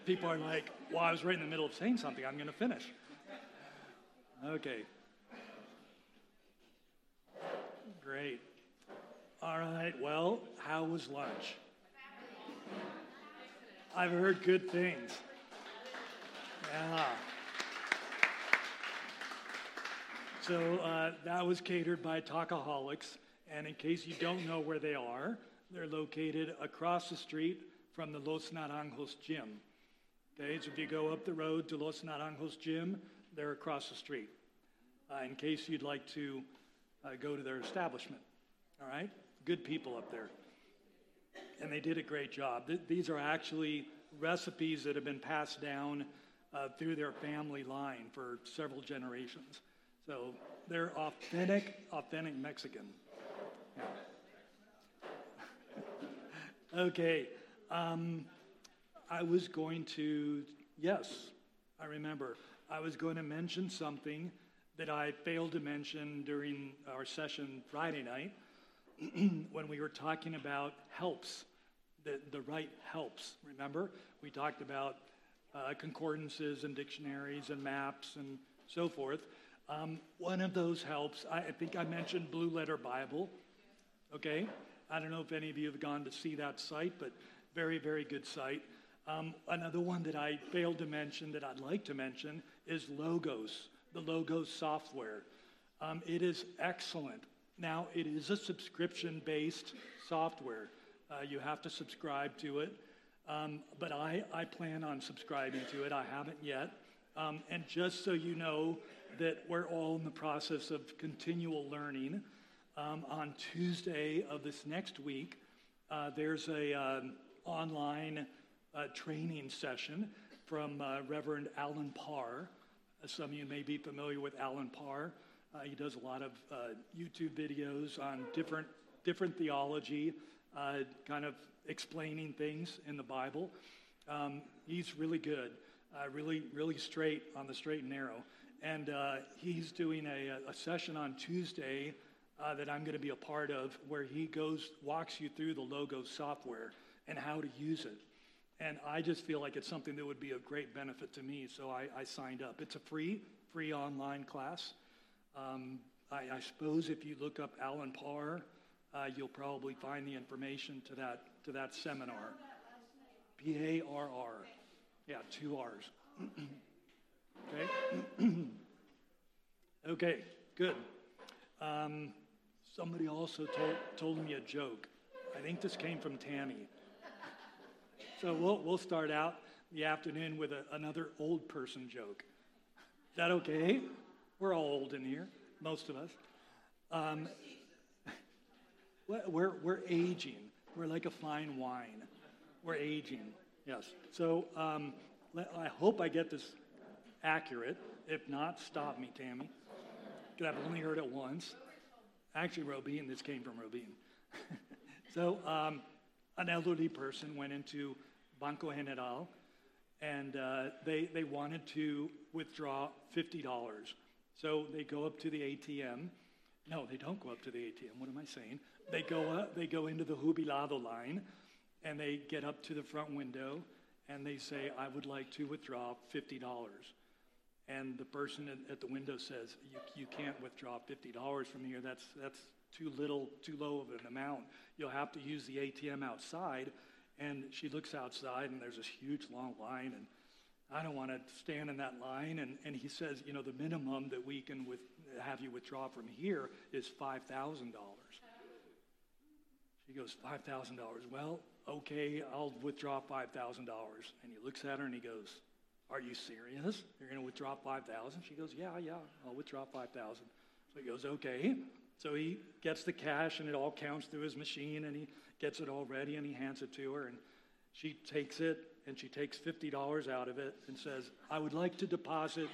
People are like, well, I was right in the middle of saying something. I'm going to finish. Okay. Great. All right. Well, how was lunch? I've heard good things. Yeah. So that was catered by Talkaholics. And in case you don't know where they are, they're located across the street from the Los Naranjos gym. Okay, so if you go up the road to Los Naranjos gym, they're across the street. In case you'd like to go to their establishment. All right? Good people up there. And they did a great job. These are actually recipes that have been passed down through their family line for several generations. So they're authentic Mexican. Yeah. Okay. I was going to mention something that I failed to mention during our session Friday night when we were talking about helps, the right helps. Remember? We talked about concordances and dictionaries and maps and so forth. One of those helps, I think I mentioned Blue Letter Bible. Okay? I don't know if any of you have gone to see that site, but very, very good site. Another one that I failed to mention that I'd like to mention is Logos, the Logos software. It is excellent. Now, it is a subscription-based software. You have to subscribe to it, but I plan on subscribing to it. I haven't yet. And just so you know that we're all in the process of continual learning, on Tuesday of this next week, there's a online training session from Reverend Alan Parr. Some of you may be familiar with Alan Parr. He does a lot of YouTube videos on different theology, kind of explaining things in the Bible. He's really good, really straight on the straight and narrow. And he's doing a session on Tuesday that I'm going to be a part of, where he walks you through the Logos software and how to use it. And I just feel like it's something that would be of great benefit to me, so I signed up. It's a free online class. I suppose if you look up Alan Parr, you'll probably find the information to that seminar. P-A-R-R. Yeah, 2 R's. Okay? Okay, good. Somebody also told me a joke. I think this came from Tammy. So we'll start out the afternoon with another old person joke. Is that okay? We're all old in here, most of us. We're aging. We're like a fine wine. We're aging. Yes. So I hope I get this accurate. If not, stop me, Tammy. Because I've only heard it once. Actually, Robin, this came from Robin. So an elderly person went into Banco General, and they wanted to withdraw $50. So they go up to the ATM. No, they don't go up to the ATM. What am I saying? They go into the jubilado line, and they get up to the front window, and they say, "I would like to withdraw $50." And the person at the window says, you can't withdraw $50 from here. That's too low of an amount. You'll have to use the ATM outside. And she looks outside, and there's this huge long line, and I don't want to stand in that line. And he says, the minimum that we can have you withdraw from here is $5,000. She goes, $5,000. Well, okay, I'll withdraw $5,000. And he looks at her, and he goes, "Are you serious? You're going to withdraw $5,000?" She goes, yeah, I'll withdraw $5,000. So he goes, okay. So he gets the cash, and it all counts through his machine, and he gets it all ready, and he hands it to her, and she takes it, and she takes $50 out of it and says, "I would like to deposit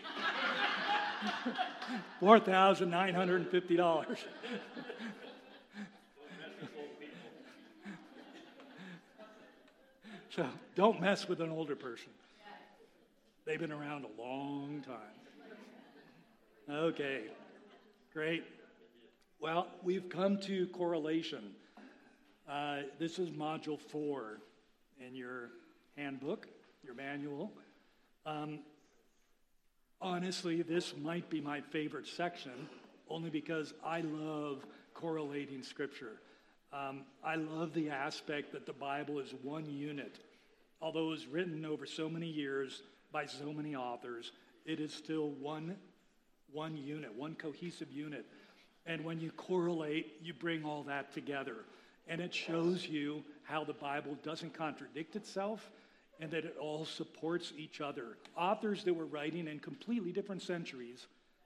$4,950. So don't mess with an older person. They've been around a long time. Okay, great. Well, we've come to correlation. This is module 4 in your handbook. your manual. Honestly, this might be my favorite section, only because I love correlating Scripture. I love the aspect that the Bible is one unit. Although it was written over so many years by so many authors, it is still one unit, one cohesive unit. And when you correlate, you bring all that together. And it shows you how the Bible doesn't contradict itself and that it all supports each other. Authors that were writing in completely different centuries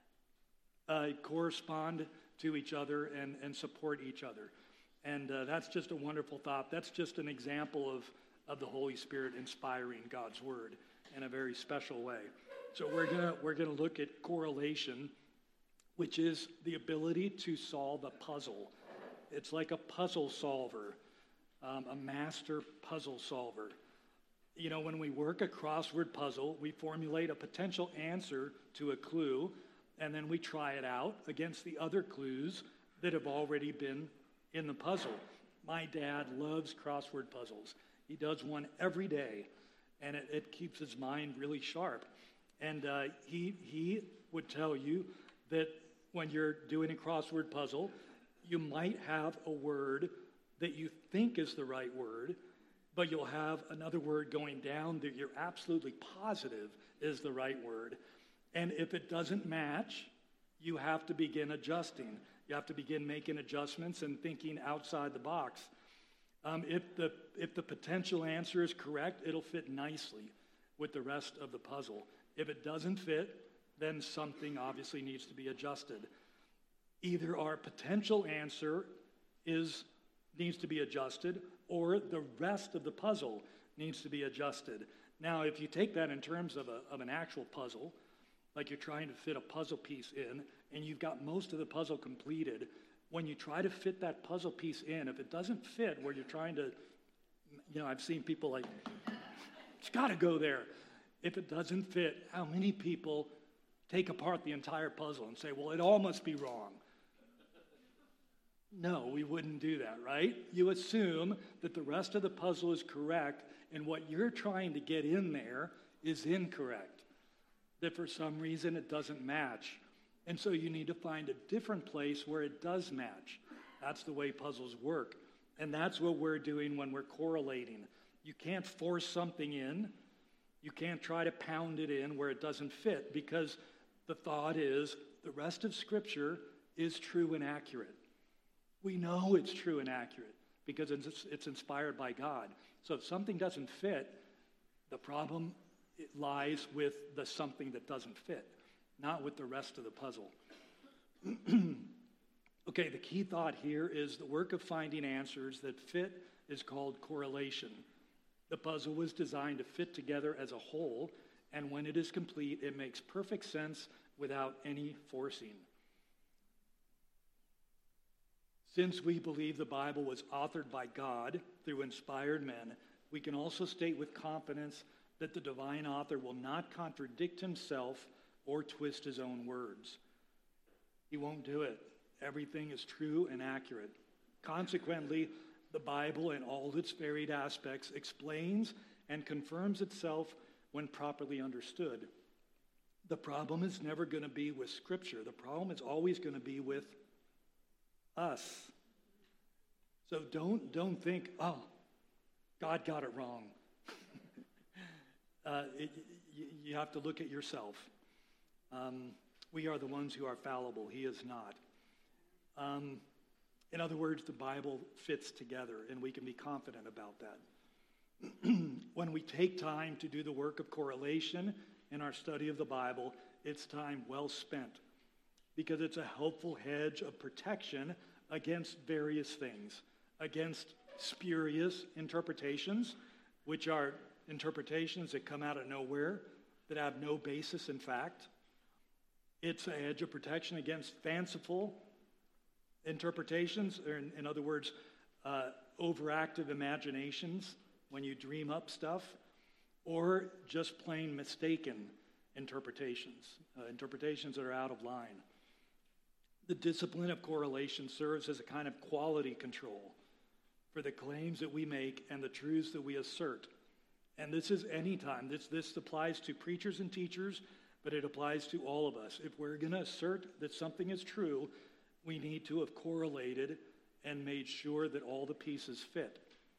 correspond to each other and support each other. And that's just a wonderful thought. That's just an example of the Holy Spirit inspiring God's Word in a very special way. So we're gonna look at correlation, which is the ability to solve a puzzle. It's like a puzzle solver, a master puzzle solver. You know, when we work a crossword puzzle, we formulate a potential answer to a clue, and then we try it out against the other clues that have already been in the puzzle. My dad loves crossword puzzles. He does one every day, and it keeps his mind really sharp. And he would tell you that when you're doing a crossword puzzle, you might have a word that you think is the right word, but you'll have another word going down that you're absolutely positive is the right word. And if it doesn't match, you have to begin adjusting. You have to begin making adjustments and thinking outside the box. If the potential answer is correct, it'll fit nicely with the rest of the puzzle. If it doesn't fit, then something obviously needs to be adjusted. Either our potential answer needs to be adjusted, or the rest of the puzzle needs to be adjusted. Now, if you take that in terms of an actual puzzle, like you're trying to fit a puzzle piece in, and you've got most of the puzzle completed, when you try to fit that puzzle piece in, if it doesn't fit where you're trying to, I've seen people like, it's got to go there. If it doesn't fit, how many people take apart the entire puzzle and say, well, it all must be wrong? No, we wouldn't do that, right? You assume that the rest of the puzzle is correct, and what you're trying to get in there is incorrect, that for some reason it doesn't match. And so you need to find a different place where it does match. That's the way puzzles work. And that's what we're doing when we're correlating. You can't force something in. You can't try to pound it in where it doesn't fit, because the thought is the rest of Scripture is true and accurate. We know it's true and accurate because it's inspired by God. So if something doesn't fit, the problem lies with the something that doesn't fit, not with the rest of the puzzle. Okay, the key thought here is the work of finding answers that fit is called correlation. The puzzle was designed to fit together as a whole, and when it is complete, it makes perfect sense without any forcing. Since we believe the Bible was authored by God through inspired men, we can also state with confidence that the divine author will not contradict himself or twist his own words. He won't do it. Everything is true and accurate. Consequently, the Bible in all its varied aspects explains and confirms itself when properly understood. The problem is never going to be with Scripture. The problem is always going to be with us. So don't think, oh, God got it wrong. You have to look at yourself. We are the ones who are fallible. He is not. In other words, the Bible fits together, and we can be confident about that. When we take time to do the work of correlation in our study of the Bible, it's time well spent, because it's a helpful hedge of protection against various things, against spurious interpretations, which are interpretations that come out of nowhere, that have no basis in fact. It's a hedge of protection against fanciful interpretations, or in other words, overactive imaginations when you dream up stuff, or just plain mistaken interpretations, interpretations that are out of line. The discipline of correlation serves as a kind of quality control for the claims that we make and the truths that we assert. And this is any time. This applies to preachers and teachers, but it applies to all of us. If we're going to assert that something is true, we need to have correlated and made sure that all the pieces fit.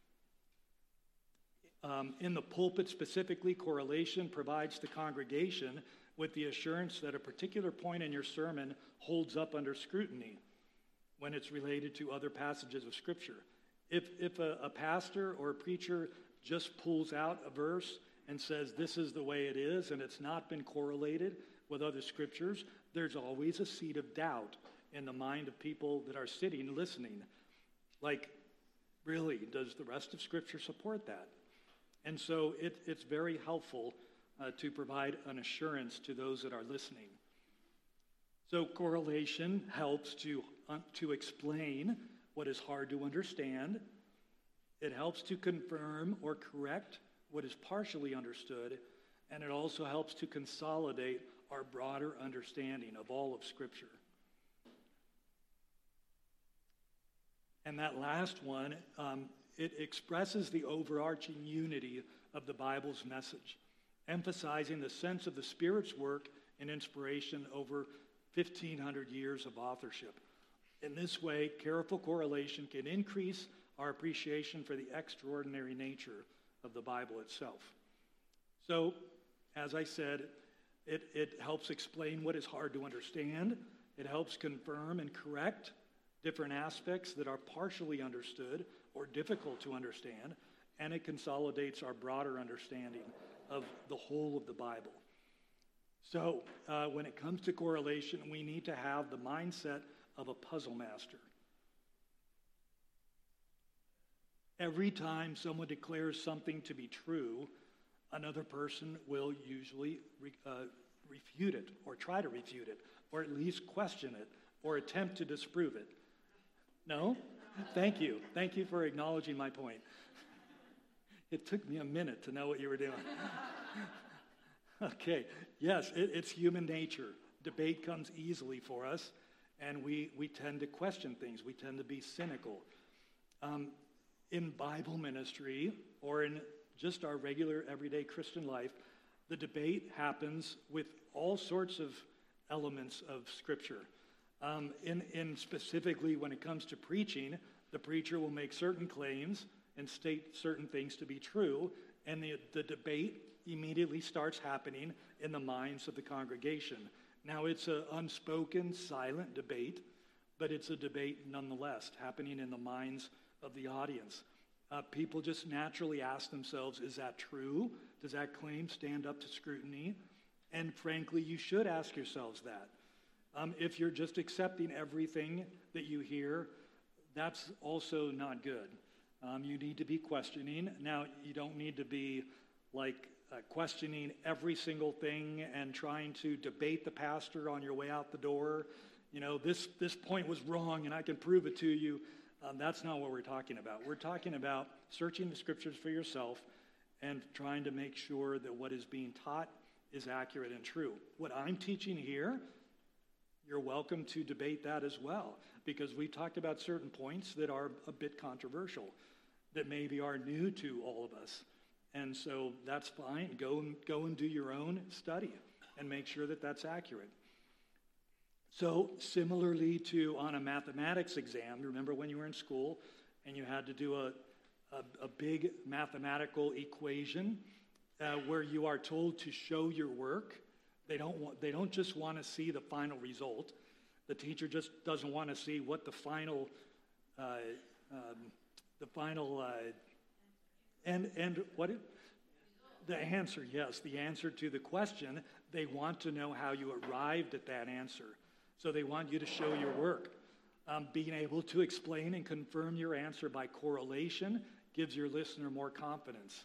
In the pulpit specifically, correlation provides the congregation with the assurance that a particular point in your sermon holds up under scrutiny when it's related to other passages of Scripture. If a pastor or a preacher just pulls out a verse and says this is the way it is and it's not been correlated with other Scriptures, there's always a seed of doubt in the mind of people that are sitting listening. Like, really, does the rest of Scripture support that? And so it's very helpful to provide an assurance to those that are listening. So correlation helps to explain what is hard to understand. It helps to confirm or correct what is partially understood. And it also helps to consolidate our broader understanding of all of Scripture. And that last one, it expresses the overarching unity of the Bible's message, emphasizing the sense of the Spirit's work and inspiration over 1,500 years of authorship. In this way, careful correlation can increase our appreciation for the extraordinary nature of the Bible itself. So, as I said, it helps explain what is hard to understand. It helps confirm and correct different aspects that are partially understood or difficult to understand, and it consolidates our broader understanding of the whole of the Bible. So when it comes to correlation, we need to have the mindset of a puzzle master. Every time someone declares something to be true, another person will usually refute it, or try to refute it, or at least question it, or attempt to disprove it. No? Thank you. Thank you for acknowledging my point. It took me a minute to know what you were doing. Okay. Yes, it's human nature. Debate comes easily for us, and we tend to question things. We tend to be cynical. In Bible ministry, or in just our regular, everyday Christian life, the debate happens with all sorts of elements of Scripture. In specifically when it comes to preaching, the preacher will make certain claims and state certain things to be true, and the debate immediately starts happening in the minds of the congregation. Now, it's an unspoken, silent debate, but it's a debate nonetheless, happening in the minds of the audience. People just naturally ask themselves, is that true? Does that claim stand up to scrutiny? And frankly, you should ask yourselves that. If you're just accepting everything that you hear, that's also not good. You need to be questioning. Now, you don't need to be questioning every single thing and trying to debate the pastor on your way out the door. You know, this point was wrong and I can prove it to you. That's not what we're talking about. We're talking about searching the Scriptures for yourself and trying to make sure that what is being taught is accurate and true. What I'm teaching here, you're welcome to debate that as well, because we talked about certain points that are a bit controversial, that maybe are new to all of us. And so that's fine. Go and do your own study and make sure that that's accurate. So similarly to on a mathematics exam, remember when you were in school and you had to do a big mathematical equation where you are told to show your work. They don't just want to see the final result. The teacher just doesn't want to see what the final the answer, yes, the answer to the question. They want to know how you arrived at that answer. So they want you to show your work. Being able to explain and confirm your answer by correlation gives your listener more confidence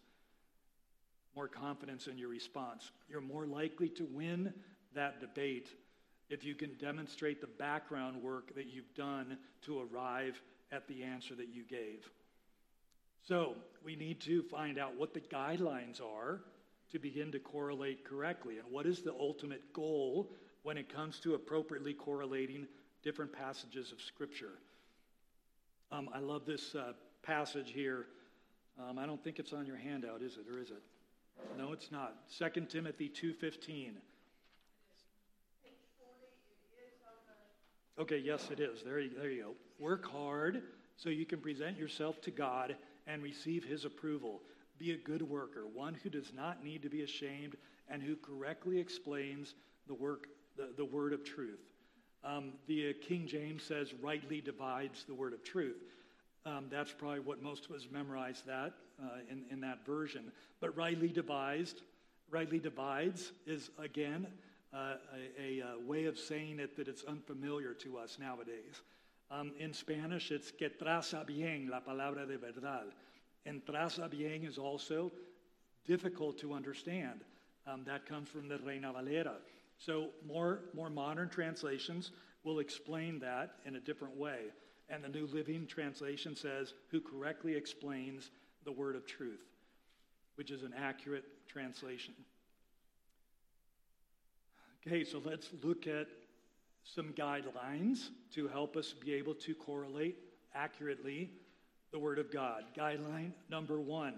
in your response. You're more likely to win that debate if you can demonstrate the background work that you've done to arrive at the answer that you gave. So we need to find out what the guidelines are to begin to correlate correctly, and what is the ultimate goal when it comes to appropriately correlating different passages of Scripture. I love this passage here I don't think it's on your handout, is it, or is it? No, it's not. 2 Timothy 2:15. Okay, yes, it is. There you go. Work hard so you can present yourself to God and receive his approval. Be a good worker, one who does not need to be ashamed and who correctly explains the word of truth. The King James says, rightly divides the word of truth. That's probably what most of us memorized that in that version. But rightly divides is, again, a way of saying it that it's unfamiliar to us nowadays. In Spanish, it's que traza bien la palabra de verdad. And traza bien is also difficult to understand. That comes from the Reina Valera. So more modern translations will explain that in a different way. And the New Living Translation says, who correctly explains the word of truth, which is an accurate translation. Okay, so let's look at some guidelines to help us be able to correlate accurately the Word of God. Guideline number 1.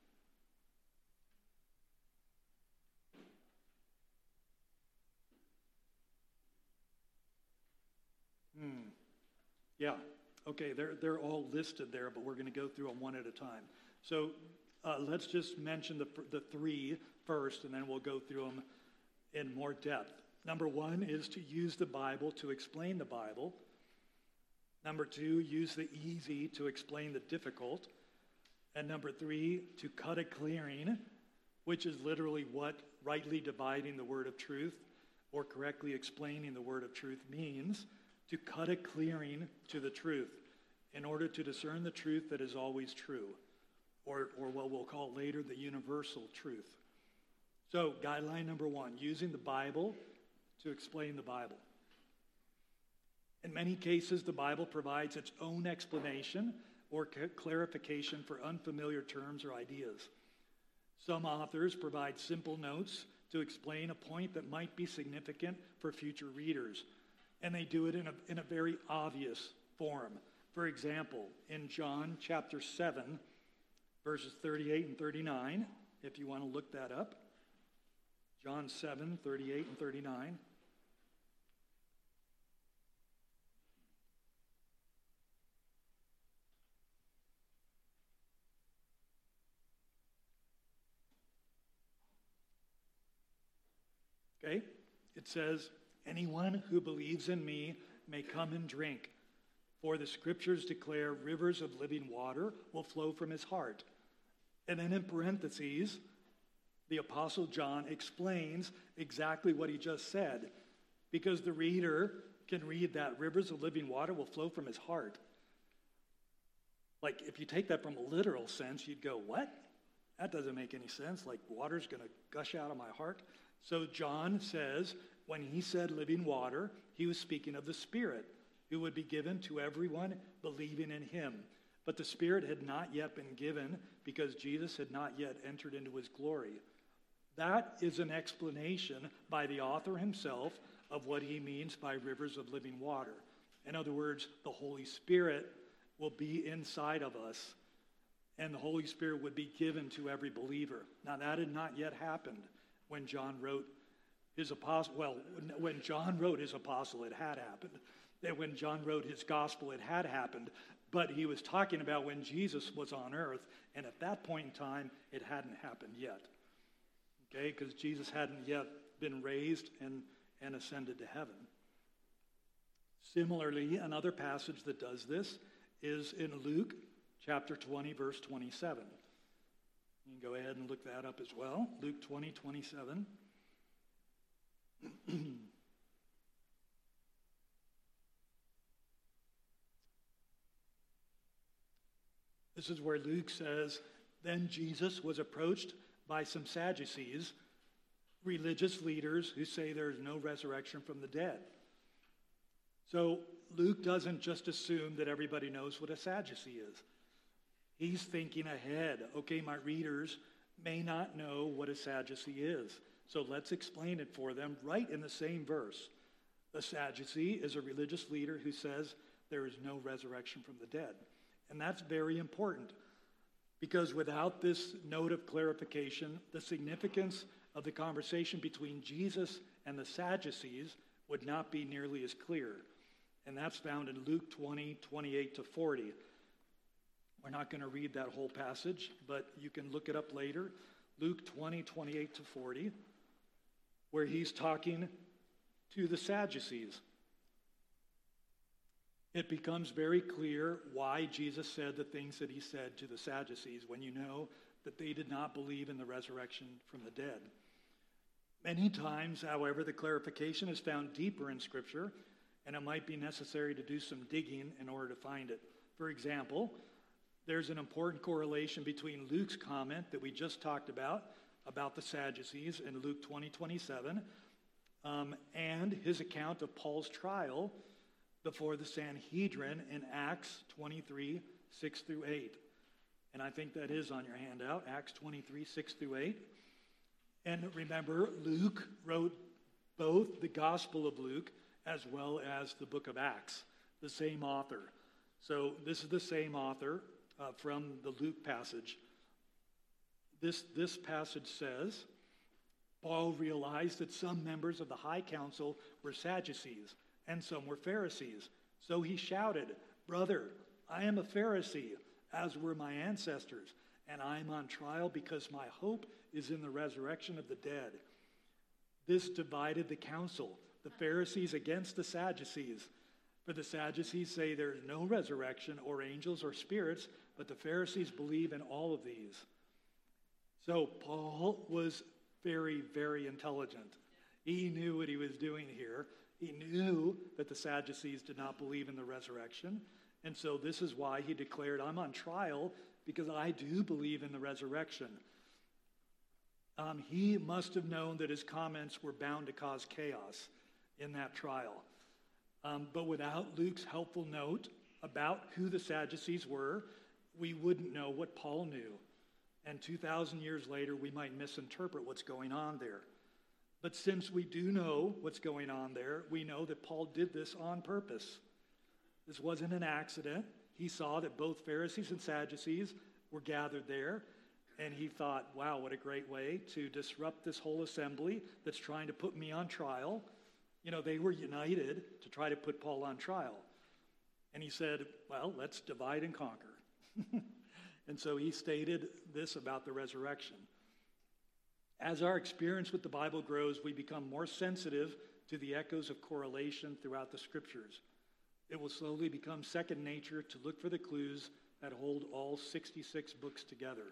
Yeah, okay, they're all listed there, but we're going to go through them one at a time. So let's just mention the three first, and then we'll go through them in more depth. Number 1 is to use the Bible to explain the Bible. Number 2, use the easy to explain the difficult. And number 3, to cut a clearing, which is literally what rightly dividing the word of truth or correctly explaining the word of truth means, to cut a clearing to the truth in order to discern the truth that is always true, or what we'll call later the universal truth. So, guideline number 1, using the Bible to explain the Bible. In many cases, the Bible provides its own explanation or clarification for unfamiliar terms or ideas. Some authors provide simple notes to explain a point that might be significant for future readers, and they do it in a very obvious form. For example, in John chapter 7, verses 38 and 39, if you want to look that up, John 7, 38 and 39. Okay, it says, anyone who believes in me may come and drink, for the scriptures declare rivers of living water will flow from his heart. And then in parentheses, the Apostle John explains exactly what he just said, because the reader can read that rivers of living water will flow from his heart. Like, if you take that from a literal sense, you'd go, what? That doesn't make any sense. Like, water's going to gush out of my heart. So John says, when he said living water, he was speaking of the Spirit, who would be given to everyone believing in him. But the Spirit had not yet been given because Jesus had not yet entered into his glory. That is an explanation by the author himself of what he means by rivers of living water. In other words, the Holy Spirit will be inside of us, and the Holy Spirit would be given to every believer. Now, that had not yet happened when John wrote his apostle. Well, when John wrote his apostle, it had happened. And when John wrote his gospel, it had happened. But he was talking about when Jesus was on earth, and at that point in time, it hadn't happened yet. Okay, because Jesus hadn't yet been raised and ascended to heaven. Similarly, another passage that does this is in Luke chapter 20, verse 27. You can go ahead and look that up as well. Luke 20, 27. This is where Luke says, then Jesus was approached by some Sadducees, religious leaders who say there is no resurrection from the dead. So Luke doesn't just assume that everybody knows what a Sadducee is. He's thinking ahead. Okay, my readers may not know what a Sadducee is, so let's explain it for them right in the same verse. A Sadducee is a religious leader who says there is no resurrection from the dead. And that's very important Because without this note of clarification, the significance of the conversation between Jesus and the Sadducees would not be nearly as clear. And that's found in Luke 20, 28 to 40. We're not going to read that whole passage, but you can look it up later. Luke 20, 28 to 40, where he's talking to the Sadducees. It becomes very clear why Jesus said the things that he said to the Sadducees when you know that they did not believe in the resurrection from the dead. Many times, however, the clarification is found deeper in Scripture, and it might be necessary to do some digging in order to find it. For example, there's an important correlation between Luke's comment that we just talked about the Sadducees in Luke 20:27, and his account of Paul's trial before the Sanhedrin in Acts 23, 6 through 8. And I think that is on your handout, Acts 23, 6 through 8. And remember, Luke wrote both the Gospel of Luke as well as the book of Acts, the same author. So this is the same author from the Luke passage. This passage says, Paul realized that some members of the high council were Sadducees, and some were Pharisees. So he shouted, "Brother, I am a Pharisee, as were my ancestors, and I am on trial because my hope is in the resurrection of the dead." This divided the council, the Pharisees against the Sadducees. For the Sadducees say there is no resurrection or angels or spirits, but the Pharisees believe in all of these. So Paul was very, very intelligent. He knew what he was doing here. He knew that the Sadducees did not believe in the resurrection. And so this is why he declared, I'm on trial because I do believe in the resurrection. He must have known that his comments were bound to cause chaos in that trial. But without Luke's helpful note about who the Sadducees were, we wouldn't know what Paul knew. And 2,000 years later, we might misinterpret what's going on there. But since we do know what's going on there, we know that Paul did this on purpose. This wasn't an accident. He saw that both Pharisees and Sadducees were gathered there, and he thought, wow, what a great way to disrupt this whole assembly that's trying to put me on trial. You know, they were united to try to put Paul on trial. And he said, well, let's divide and conquer. And so he stated this about the resurrection. As our experience with the Bible grows, we become more sensitive to the echoes of correlation throughout the Scriptures. It will slowly become second nature to look for the clues that hold all 66 books together.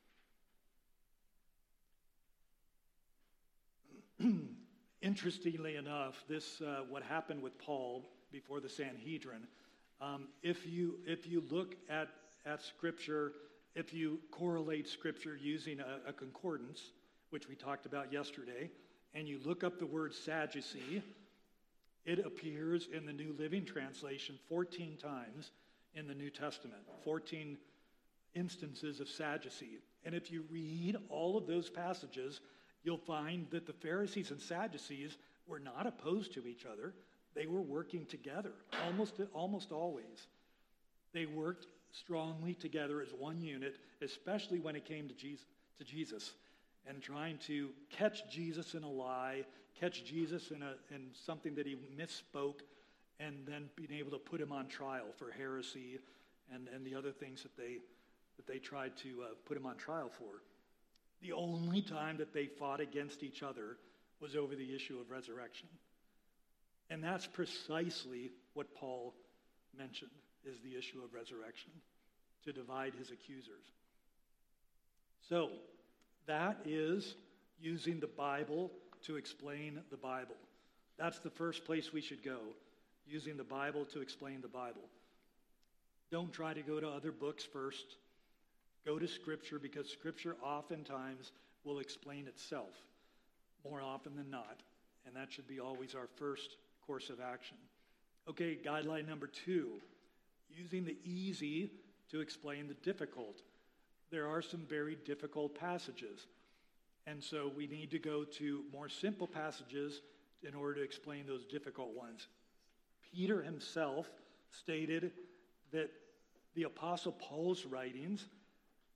Interestingly enough, this what happened with Paul before the Sanhedrin. If you look at Scripture, if you correlate Scripture using a concordance, which we talked about yesterday, and you look up the word Sadducee, it appears in the New Living Translation 14 times in the New Testament, 14 instances of Sadducee. And if you read all of those passages, you'll find that the Pharisees and Sadducees were not opposed to each other. They were working together, almost always. They worked strongly together as one unit, especially when it came to Jesus. And trying to catch Jesus in a lie, catch Jesus in something that he misspoke, and then being able to put him on trial for heresy and the other things that they tried to put him on trial for. The only time that they fought against each other was over the issue of resurrection. And that's precisely what Paul mentioned, is the issue of resurrection, to divide his accusers. So, that is using the Bible to explain the Bible. That's the first place we should go, using the Bible to explain the Bible. Don't try to go to other books first. Go to Scripture, because Scripture oftentimes will explain itself, more often than not. And that should be always our first course of action. Okay, guideline number 2, using the easy to explain the difficult. There are some very difficult passages. And so we need to go to more simple passages in order to explain those difficult ones. Peter himself stated that the Apostle Paul's writings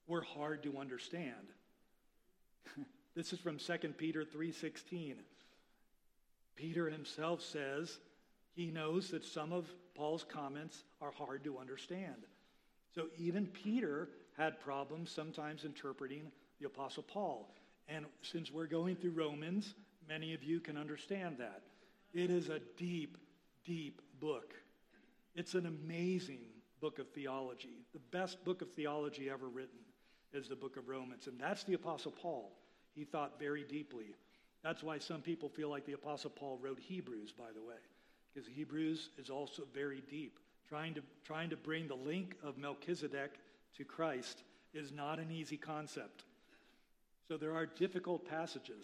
were hard to understand. This is from 2 Peter 3:16. Peter himself says he knows that some of Paul's comments are hard to understand. So even Peter had problems sometimes interpreting the Apostle Paul. And since we're going through Romans, many of you can understand that. It is a deep, deep book. It's an amazing book of theology. The best book of theology ever written is the book of Romans. And that's the Apostle Paul. He thought very deeply. That's why some people feel like the Apostle Paul wrote Hebrews, by the way, because Hebrews is also very deep. Trying to bring the link of Melchizedek to Christ is not an easy concept. So there are difficult passages.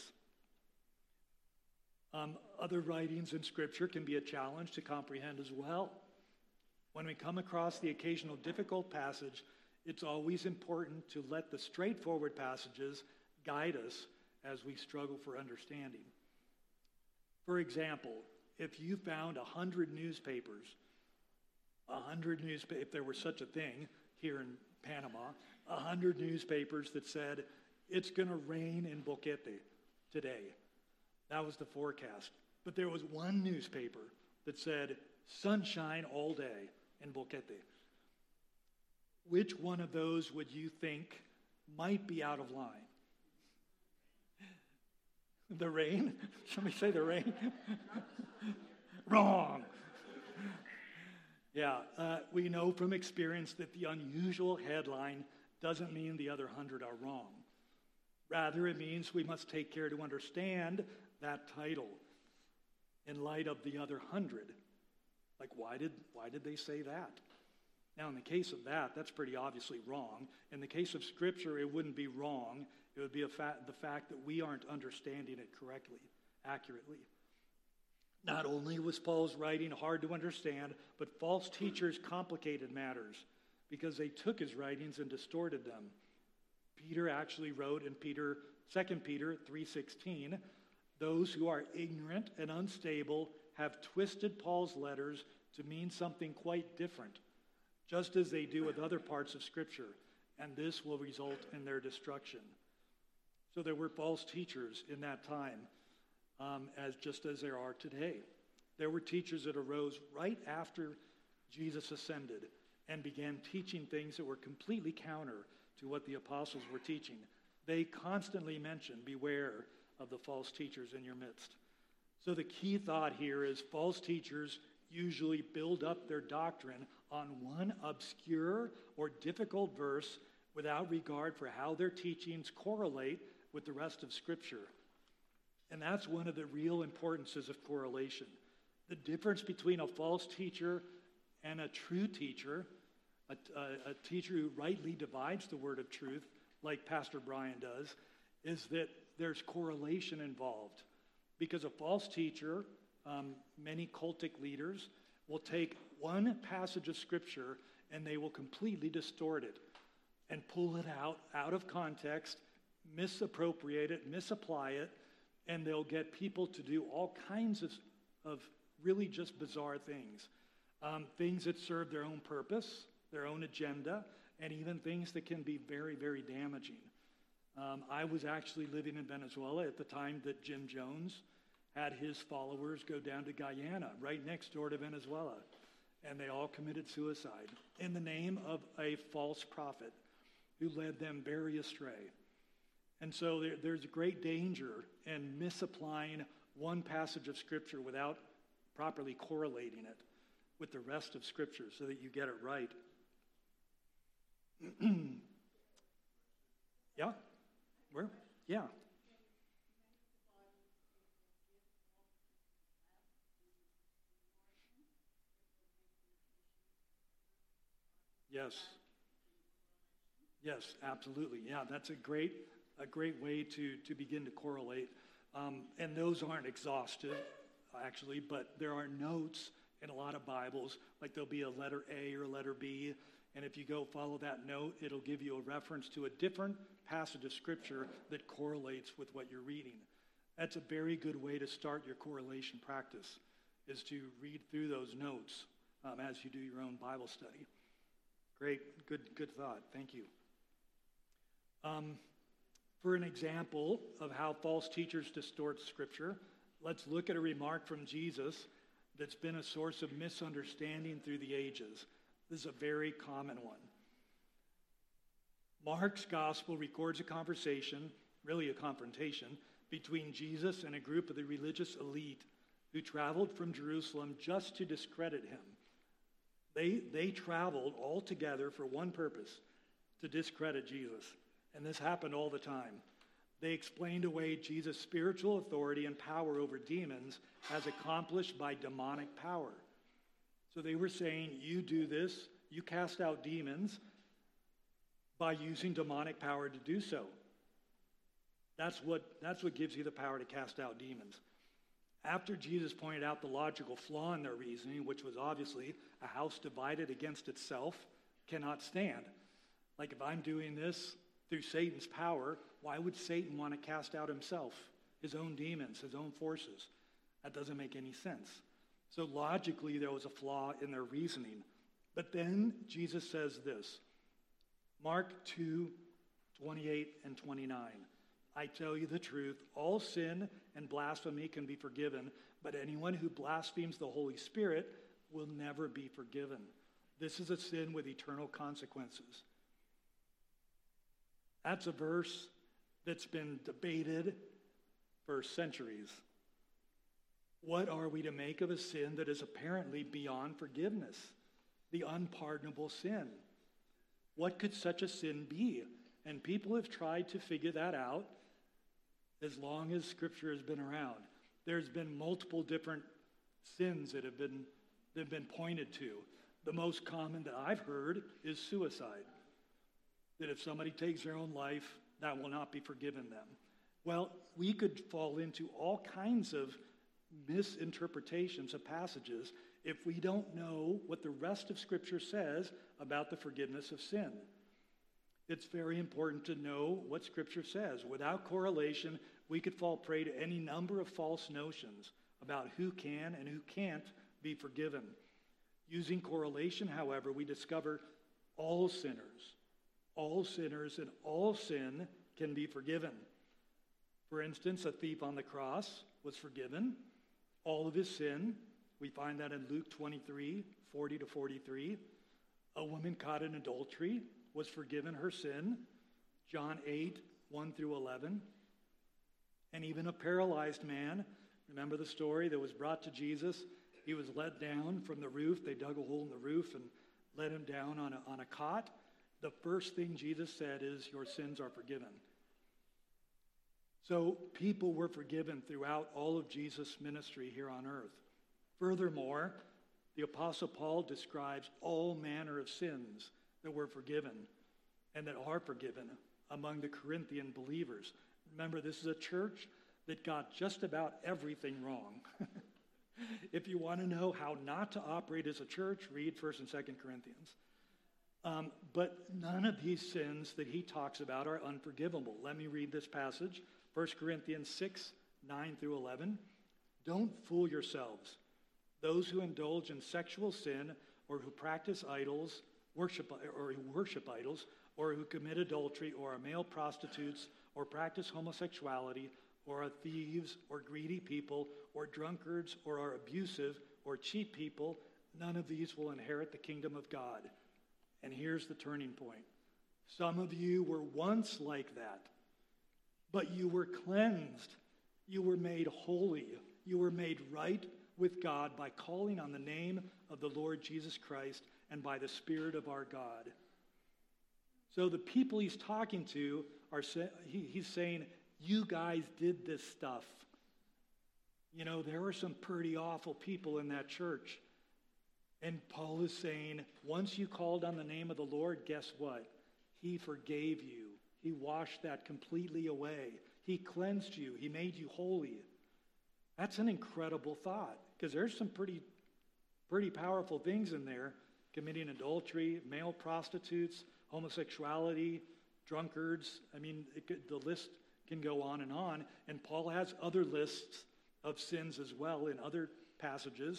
Other writings in Scripture can be a challenge to comprehend as well. When we come across the occasional difficult passage, it's always important to let the straightforward passages guide us as we struggle for understanding. For example, if you found 100 newspapers, if there were such a thing here in Panama, 100 newspapers that said, it's going to rain in Boquete today. That was the forecast. But there was one newspaper that said, sunshine all day in Boquete. Which one of those would you think might be out of line? The rain? Somebody say the rain? Wrong. Yeah, we know from experience that the unusual headline doesn't mean the other 100 are wrong. Rather, it means we must take care to understand that title in light of the other 100. Like, why did they say that? Now, in the case of that's pretty obviously wrong. In the case of Scripture, it wouldn't be wrong. It would be the fact that we aren't understanding it correctly, accurately. Not only was Paul's writing hard to understand, but false teachers complicated matters because they took his writings and distorted them. Peter actually wrote in 2 Peter 3:16, those who are ignorant and unstable have twisted Paul's letters to mean something quite different, just as they do with other parts of Scripture, and this will result in their destruction. So there were false teachers in that time, just as there are today. There were teachers that arose right after Jesus ascended and began teaching things that were completely counter to what the apostles were teaching. They constantly mention, beware of the false teachers in your midst. So the key thought here is false teachers usually build up their doctrine on one obscure or difficult verse without regard for how their teachings correlate with the rest of Scripture. And that's one of the real importances of correlation. The difference between a false teacher and a true teacher, a teacher who rightly divides the word of truth, like Pastor Brian does, is that there's correlation involved. Because a false teacher, many cultic leaders, will take one passage of Scripture and they will completely distort it and pull it out of context, misappropriate it, misapply it, and they'll get people to do all kinds of really just bizarre things. Things that serve their own purpose, their own agenda, and even things that can be very, very damaging. I was actually living in Venezuela at the time that Jim Jones had his followers go down to Guyana, right next door to Venezuela, and they all committed suicide in the name of a false prophet who led them very astray. And so there's a great danger in misapplying one passage of Scripture without properly correlating it with the rest of Scripture so that you get it right. Yeah? Where? Yeah. Yes. Yes, absolutely. Yeah, that's a great way to begin to correlate. And those aren't exhaustive, actually, but there are notes in a lot of Bibles, like there'll be a letter A or a letter B, and if you go follow that note, it'll give you a reference to a different passage of Scripture that correlates with what you're reading. That's a very good way to start your correlation practice, is to read through those notes as you do your own Bible study. Great, good thought. Thank you. For an example of how false teachers distort Scripture, let's look at a remark from Jesus that's been a source of misunderstanding through the ages. This is a very common one. Mark's gospel records a conversation, really a confrontation, between Jesus and a group of the religious elite who traveled from Jerusalem just to discredit him. They traveled all together for one purpose, to discredit Jesus. And this happened all the time. They explained away Jesus' spiritual authority and power over demons as accomplished by demonic power. So they were saying, you do this, you cast out demons by using demonic power to do so. That's what gives you the power to cast out demons. After Jesus pointed out the logical flaw in their reasoning, which was obviously a house divided against itself cannot stand. Like if I'm doing this through Satan's power, why would Satan want to cast out himself, his own demons, his own forces? That doesn't make any sense. So logically, there was a flaw in their reasoning. But then Jesus says this, Mark 2:28 and 29. I tell you the truth, all sin and blasphemy can be forgiven, but anyone who blasphemes the Holy Spirit will never be forgiven. This is a sin with eternal consequences. That's a verse that's been debated for centuries. What are we to make of a sin that is apparently beyond forgiveness? The unpardonable sin. What could such a sin be? And people have tried to figure that out as long as Scripture has been around. There's been multiple different sins that have been pointed to. The most common that I've heard is suicide. That if somebody takes their own life, that will not be forgiven them. Well, we could fall into all kinds of misinterpretations of passages if we don't know what the rest of Scripture says about the forgiveness of sin. It's very important to know what Scripture says. Without correlation, we could fall prey to any number of false notions about who can and who can't be forgiven. Using correlation, however, we discover all sinners and all sin can be forgiven. For instance, a thief on the cross was forgiven. All of his sin, we find that in Luke 23:40-43. A woman caught in adultery was forgiven her sin, John 8:1-11. And even a paralyzed man, remember the story that was brought to Jesus? He was let down from the roof. They dug a hole in the roof and let him down on a cot. The first thing Jesus said is, your sins are forgiven. So people were forgiven throughout all of Jesus' ministry here on earth. Furthermore, the Apostle Paul describes all manner of sins that were forgiven and that are forgiven among the Corinthian believers. Remember, this is a church that got just about everything wrong. If you want to know how not to operate as a church, read 1st and 2nd Corinthians. But none of these sins that he talks about are unforgivable. Let me read this passage, 1 Corinthians 6:9-11. Don't fool yourselves. Those who indulge in sexual sin or who practice idols, worship idols, or who commit adultery or are male prostitutes or practice homosexuality or are thieves or greedy people or drunkards or are abusive or cheat people, none of these will inherit the kingdom of God. And here's the turning point. Some of you were once like that, but you were cleansed. You were made holy. You were made right with God by calling on the name of the Lord Jesus Christ and by the Spirit of our God. So the people he's talking to he's saying, you guys did this stuff. You know, there were some pretty awful people in that church. And Paul is saying, once you called on the name of the Lord, guess what? He forgave you. He washed that completely away. He cleansed you. He made you holy. That's an incredible thought, because there's some pretty powerful things in there. Committing adultery, male prostitutes, homosexuality, drunkards. I mean, the list can go on. And Paul has other lists of sins as well in other passages.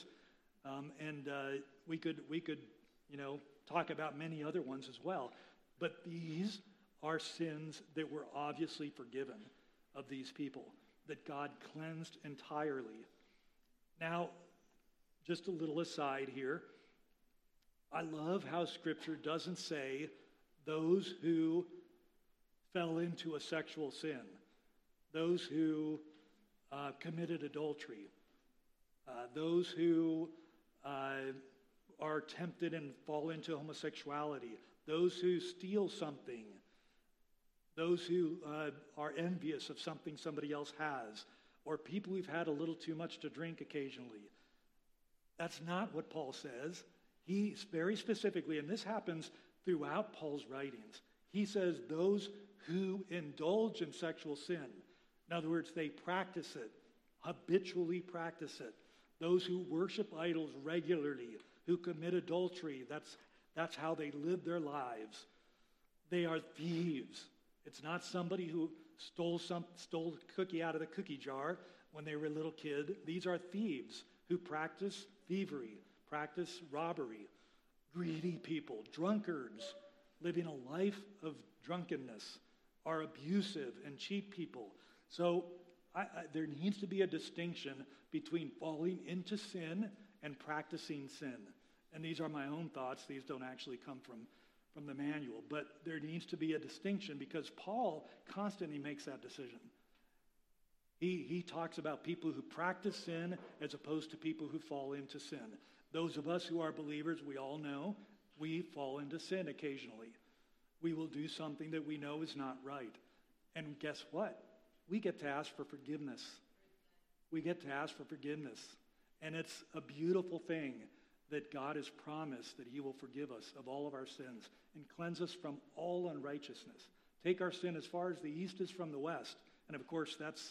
We could talk about many other ones as well. But these are sins that were obviously forgiven of these people, that God cleansed entirely. Now, just a little aside here. I love how Scripture doesn't say those who fell into a sexual sin, those who committed adultery, those who are tempted and fall into homosexuality, those who steal something, those who are envious of something somebody else has, or people who've had a little too much to drink occasionally. That's not what Paul says. He very specifically, and this happens throughout Paul's writings, he says those who indulge in sexual sin. In other words, they practice it, habitually practice it. Those who worship idols regularly, who commit adultery, that's how they live their lives. They are thieves. It's not somebody who stole a cookie out of the cookie jar when they were a little kid. These are thieves who practice thievery, practice robbery, greedy people, drunkards, living a life of drunkenness, are abusive and cheat people. So there needs to be a distinction between falling into sin and practicing sin. And these are my own thoughts. These don't actually come from the manual. But there needs to be a distinction because Paul constantly makes that decision. He talks about people who practice sin as opposed to people who fall into sin. Those of us who are believers, we all know we fall into sin occasionally. We will do something that we know is not right. And guess what? We get to ask for forgiveness. We get to ask for forgiveness. And it's a beautiful thing that God has promised that he will forgive us of all of our sins and cleanse us from all unrighteousness. Take our sin as far as the east is from the west. And of course, that's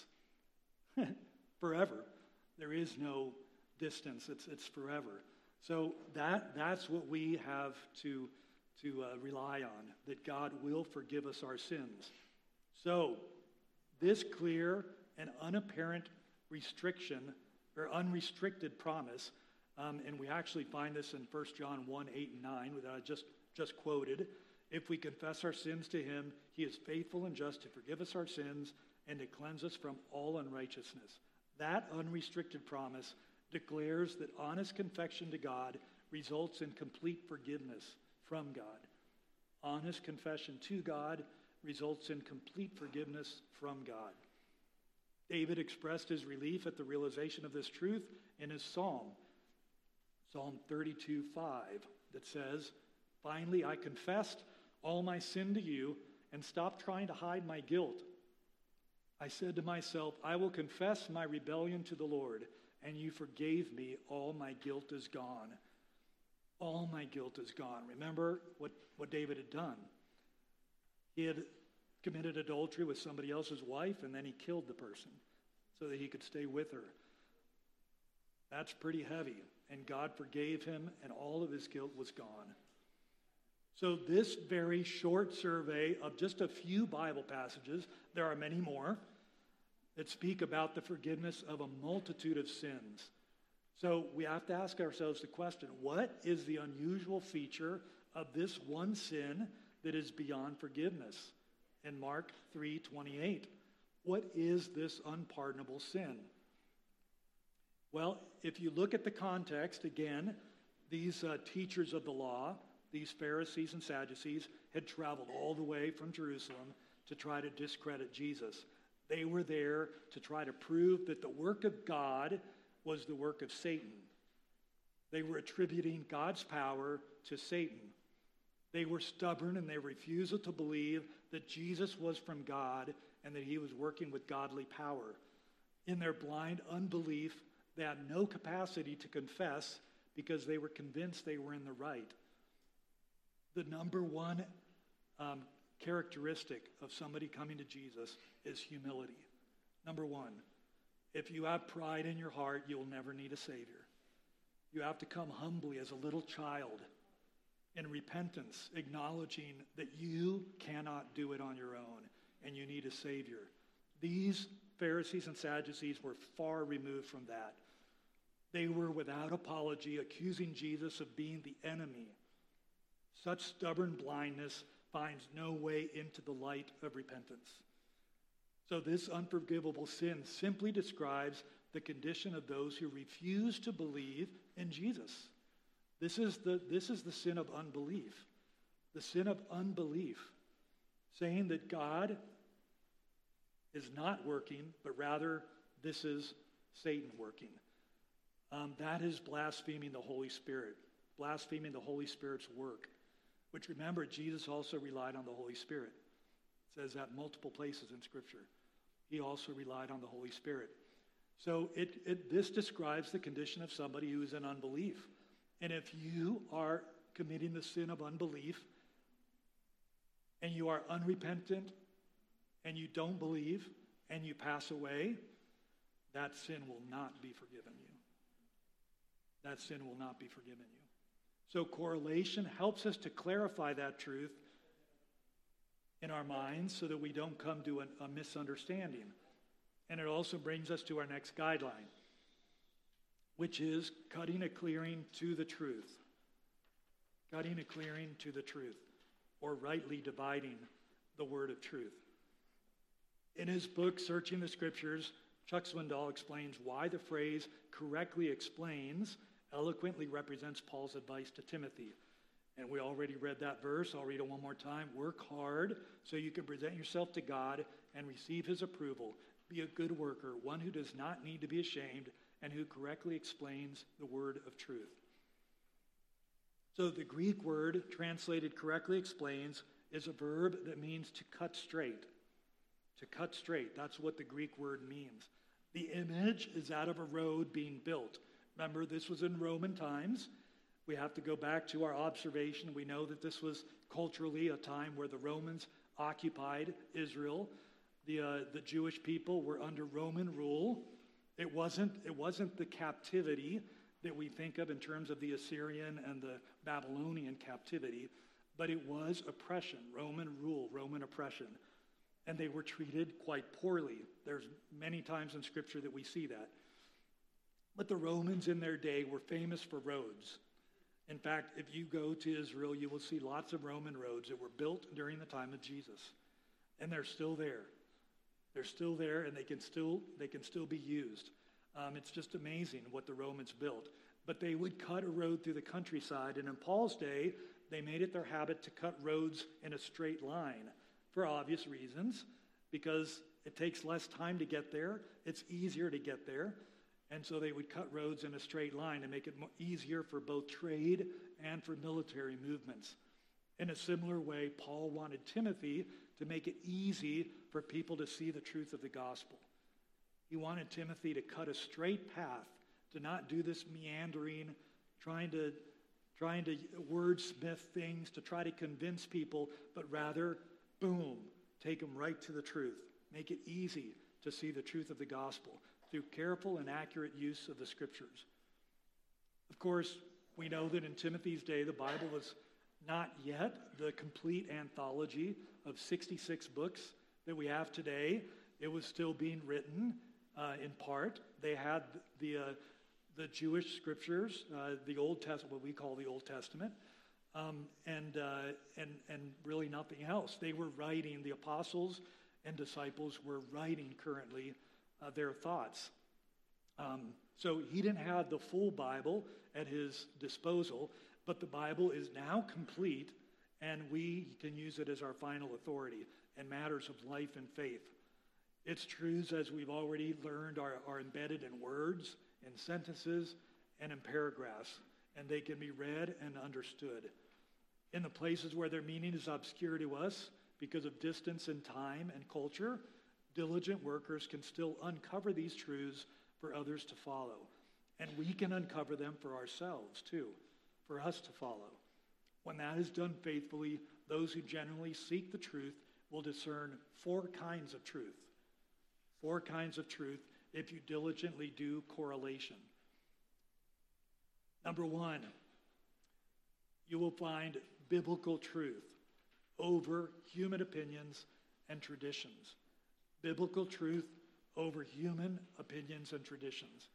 forever. There is no distance. It's forever. So that's what we have to rely on, that God will forgive us our sins. So this clear and unapparent restriction or unrestricted promise, and we actually find this in 1 John 1, 8 and 9 that I just quoted. If we confess our sins to him, he is faithful and just to forgive us our sins and to cleanse us from all unrighteousness. That unrestricted promise declares that honest confession to God results in complete forgiveness from God. Honest confession to God results in complete forgiveness from God. David expressed his relief at the realization of this truth in his psalm, Psalm 32:5, that says, "Finally, I confessed all my sin to you and stopped trying to hide my guilt. I said to myself, I will confess my rebellion to the Lord, and you forgave me. All my guilt is gone." All my guilt is gone. Remember what David had done. He had committed adultery with somebody else's wife, and then he killed the person so that he could stay with her. That's pretty heavy. And God forgave him, and all of his guilt was gone. So this very short survey of just a few Bible passages, there are many more, that speak about the forgiveness of a multitude of sins. So we have to ask ourselves the question, what is the unusual feature of this one sin that is beyond forgiveness? In Mark 3:28, what is this unpardonable sin? Well, if you look at the context, again, these teachers of the law, these Pharisees and Sadducees, had traveled all the way from Jerusalem to try to discredit Jesus. They were there to try to prove that the work of God was the work of Satan. They were attributing God's power to Satan. They were stubborn and they refused to believe that Jesus was from God and that he was working with godly power. In their blind unbelief, they had no capacity to confess because they were convinced they were in the right. The number one characteristic of somebody coming to Jesus is humility. Number one, if you have pride in your heart, you'll never need a Savior. You have to come humbly as a little child in repentance, acknowledging that you cannot do it on your own and you need a Savior. These Pharisees and Sadducees were far removed from that. They were without apology accusing Jesus of being the enemy. Such stubborn blindness finds no way into the light of repentance. So this unforgivable sin simply describes the condition of those who refuse to believe in Jesus. This is the sin of unbelief. The sin of unbelief, saying that God is not working, but rather this is Satan working. That is blaspheming the Holy Spirit, blaspheming the Holy Spirit's work, which, remember, Jesus also relied on the Holy Spirit. It says that multiple places in Scripture. He also relied on the Holy Spirit. So this describes the condition of somebody who is in unbelief. And if you are committing the sin of unbelief, and you are unrepentant, and you don't believe, and you pass away, that sin will not be forgiven you. That sin will not be forgiven you. So correlation helps us to clarify that truth in our minds so that we don't come to a misunderstanding. And it also brings us to our next guideline, which is cutting a clearing to the truth. Cutting a clearing to the truth, or rightly dividing the word of truth. In his book, Searching the Scriptures, Chuck Swindoll explains why the phrase correctly explains eloquently represents Paul's advice to Timothy. And we already read that verse. I'll read it one more time. Work hard so you can present yourself to God and receive his approval. Be a good worker, one who does not need to be ashamed and who correctly explains the word of truth. So the Greek word translated correctly explains is a verb that means to cut straight. To cut straight, that's what the Greek word means. The image is that of a road being built. Remember, this was in Roman times. We have to go back to our observation. We know that this was culturally a time where the Romans occupied Israel. The Jewish people were under Roman rule. It wasn't the captivity that we think of in terms of the Assyrian and the Babylonian captivity, but it was oppression, Roman rule, Roman oppression. And they were treated quite poorly. There's many times in Scripture that we see that. But the Romans in their day were famous for roads. In fact, if you go to Israel, you will see lots of Roman roads that were built during the time of Jesus. And they're still there. They're still there, and they can still be used. It's just amazing what the Romans built. But they would cut a road through the countryside, and in Paul's day, they made it their habit to cut roads in a straight line for obvious reasons, because it takes less time to get there. It's easier to get there. And so they would cut roads in a straight line to make it easier for both trade and for military movements. In a similar way, Paul wanted Timothy to make it easy for people to see the truth of the gospel. He wanted Timothy to cut a straight path, to not do this meandering, trying to wordsmith things, to try to convince people, but rather, boom, take them right to the truth. Make it easy to see the truth of the gospel through careful and accurate use of the Scriptures. Of course, we know that in Timothy's day, the Bible was not yet the complete anthology of 66 books that we have today. It was still being written in part. They had the Jewish Scriptures, the Old Testament, what we call the Old Testament, and really nothing else. They were writing, the apostles and disciples were writing currently their thoughts. So he didn't have the full Bible at his disposal, but the Bible is now complete, and we can use it as our final authority in matters of life and faith. Its truths, as we've already learned, are embedded in words, in sentences, and in paragraphs, and they can be read and understood. In the places where their meaning is obscure to us because of distance in time and culture, diligent workers can still uncover these truths for others to follow. And we can uncover them for ourselves too, for us to follow. When that is done faithfully, those who genuinely seek the truth will discern 4 kinds of truth. 4 kinds of truth if you diligently do correlation. Number 1, you will find biblical truth over human opinions and traditions. Biblical truth over human opinions and traditions.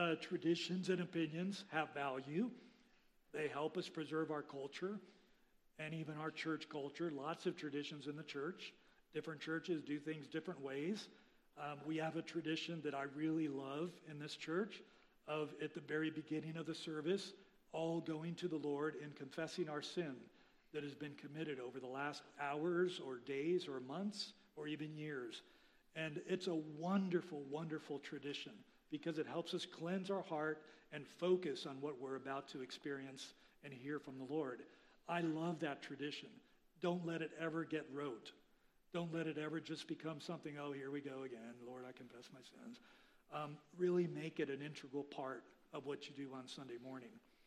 Traditions and opinions have value. They help us preserve our culture. and even our church culture, lots of traditions in the church. Different churches do things different ways. We have a tradition that I really love in this church of, at the very beginning of the service, all going to the Lord and confessing our sin that has been committed over the last hours or days or months or even years. And it's a wonderful, wonderful tradition because it helps us cleanse our heart and focus on what we're about to experience and hear from the Lord. I love that tradition. Don't let it ever get rote. Don't let it ever just become something, oh, here we go again. Lord, I confess my sins. Really make it an integral part of what you do on Sunday morning.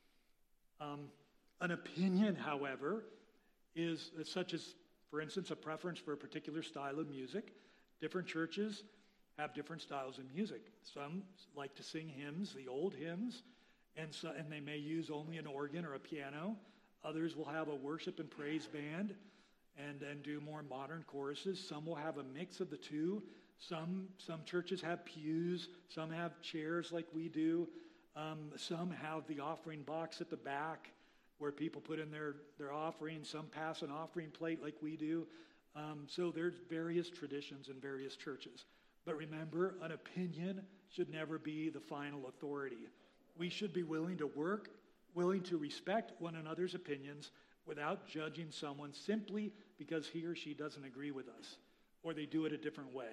An opinion, however, is such as, for instance, a preference for a particular style of music. Different churches have different styles of music. Some like to sing hymns, the old hymns, and they may use only an organ or a piano. Others will have a worship and praise band and do more modern choruses. Some will have a mix of the two. Some churches have pews. Some have chairs like we do. Some have the offering box at the back where people put in their offering. Some pass an offering plate like we do. So there's various traditions in various churches. But remember, an opinion should never be the final authority. We should be willing to work, willing to respect one another's opinions without judging someone simply because he or she doesn't agree with us or they do it a different way.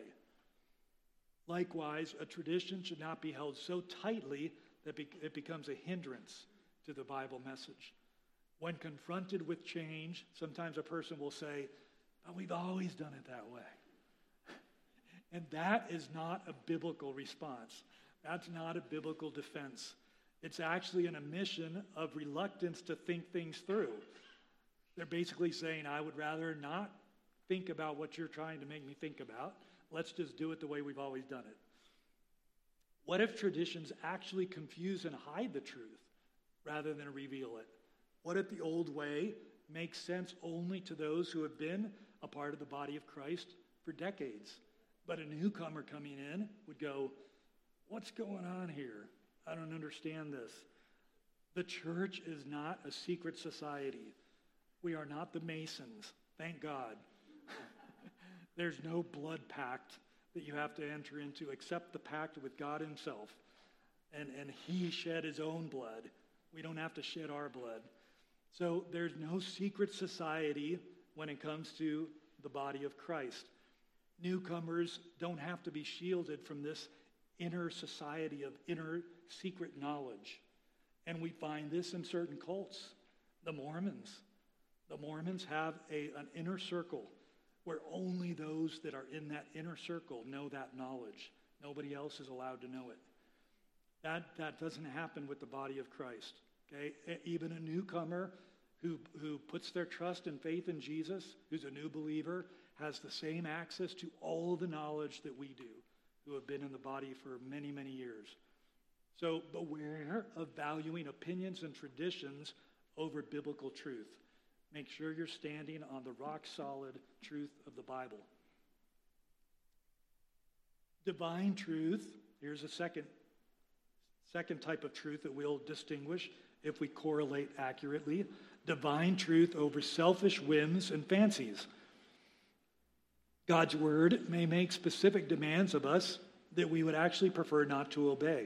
Likewise, a tradition should not be held so tightly that it becomes a hindrance to the Bible message. When confronted with change, sometimes a person will say, "Oh, we've always done it that way." And that is not a biblical response. That's not a biblical defense. It's actually an admission of reluctance to think things through. They're basically saying, I would rather not think about what you're trying to make me think about. Let's just do it the way we've always done it. What if traditions actually confuse and hide the truth rather than reveal it? What if the old way makes sense only to those who have been a part of the body of Christ for decades? But a newcomer coming in would go, what's going on here? I don't understand this. The church is not a secret society. We are not the Masons, thank God. There's no blood pact that you have to enter into except the pact with God himself. And he shed his own blood. We don't have to shed our blood. So there's no secret society when it comes to the body of Christ. Newcomers don't have to be shielded from this inner society of inner secret knowledge. And we find this in certain cults. The Mormons have an inner circle where only those that are in that inner circle know that knowledge. Nobody else is allowed to know it. That doesn't happen with the body of Christ. Okay? Even a newcomer who puts their trust and faith in Jesus, who's a new believer, has the same access to all the knowledge that we do, who have been in the body for many, many years. So beware of valuing opinions and traditions over biblical truth. Make sure you're standing on the rock-solid truth of the Bible. Divine truth, here's a second type of truth that we'll distinguish if we correlate accurately. Divine truth over selfish whims and fancies. God's word may make specific demands of us that we would actually prefer not to obey.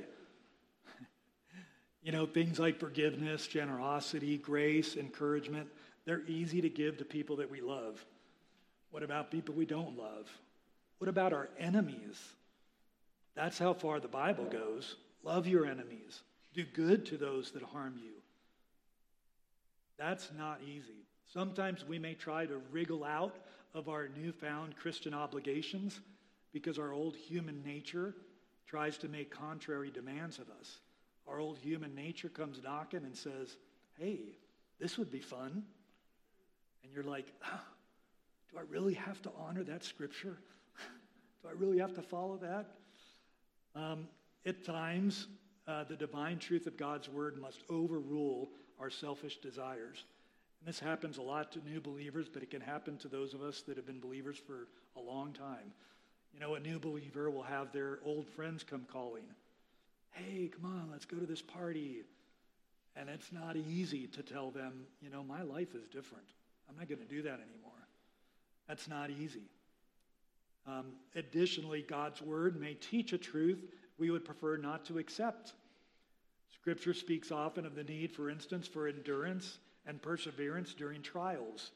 Things like forgiveness, generosity, grace, encouragement, they're easy to give to people that we love. What about people we don't love? What about our enemies? That's how far the Bible goes. Love your enemies. Do good to those that harm you. That's not easy. Sometimes we may try to wriggle out of our newfound Christian obligations because our old human nature tries to make contrary demands of us. Our old human nature comes knocking and says, hey, this would be fun. And you're like, do I really have to honor that scripture? Do I really have to follow that? At times, the divine truth of God's word must overrule our selfish desires. And this happens a lot to new believers, but it can happen to those of us that have been believers for a long time. A new believer will have their old friends come calling. Hey, come on, let's go to this party. And it's not easy to tell them, my life is different. I'm not going to do that anymore. That's not easy. Additionally, God's word may teach a truth we would prefer not to accept. Scripture speaks often of the need, for instance, for endurance and perseverance during trials.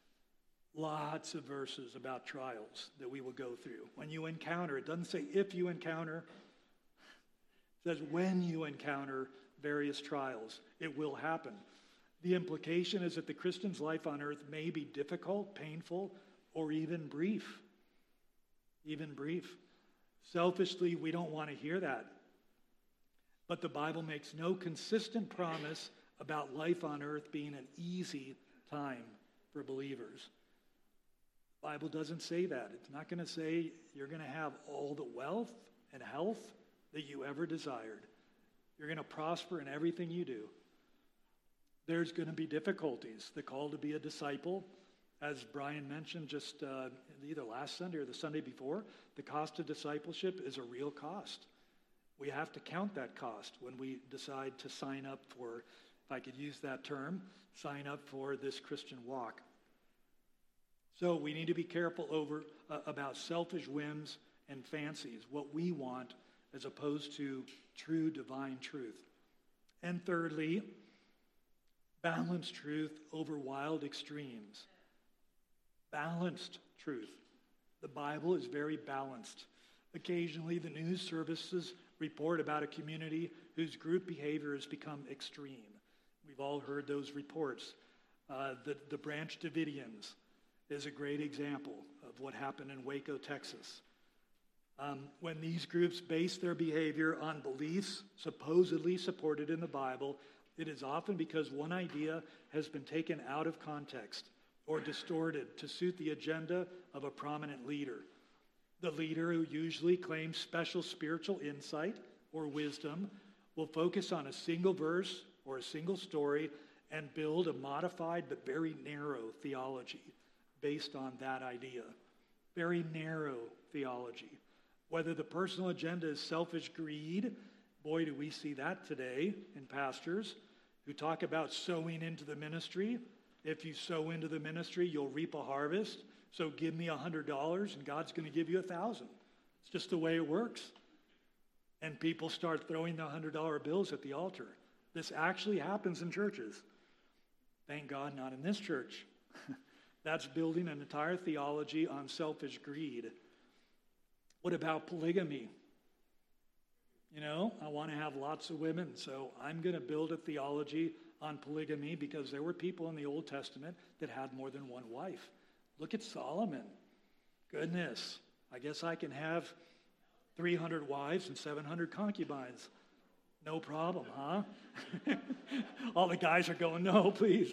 Lots of verses about trials that we will go through. When you encounter, it doesn't say if you encounter, it says when you encounter various trials, it will happen. The implication is that the Christian's life on earth may be difficult, painful, or even brief. Even brief. Selfishly, we don't want to hear that. But the Bible makes no consistent promise about life on earth being an easy time for believers. The Bible doesn't say that. It's not going to say you're going to have all the wealth and health that you ever desired. You're going to prosper in everything you do. There's going to be difficulties. The call to be a disciple, as Brian mentioned just either last Sunday or the Sunday before, the cost of discipleship is a real cost. We have to count that cost when we decide to sign up for, if I could use that term, sign up for this Christian walk. So we need to be careful about selfish whims and fancies, what we want as opposed to true divine truth. And thirdly, balanced truth over wild extremes. Balanced truth. The Bible is very balanced. Occasionally, the news services report about a community whose group behavior has become extreme. We've all heard those reports. The Branch Davidians is a great example of what happened in Waco, Texas. When these groups base their behavior on beliefs supposedly supported in the Bible, it is often because one idea has been taken out of context or distorted to suit the agenda of a prominent leader. The leader, who usually claims special spiritual insight or wisdom, will focus on a single verse or a single story and build a modified but very narrow theology based on that idea. Very narrow theology. Whether the personal agenda is selfish greed, boy, do we see that today in pastors who talk about sowing into the ministry. If you sow into the ministry, you'll reap a harvest. So give me $100 and God's going to give you $1,000. It's just the way it works. And people start throwing the $100 bills at the altar. This actually happens in churches. Thank God not in this church. That's building an entire theology on selfish greed. What about polygamy? You know, I want to have lots of women, so I'm going to build a theology on polygamy because there were people in the Old Testament that had more than one wife. Look at Solomon. Goodness, I guess I can have 300 wives and 700 concubines. No problem, huh? All the guys are going, no, please.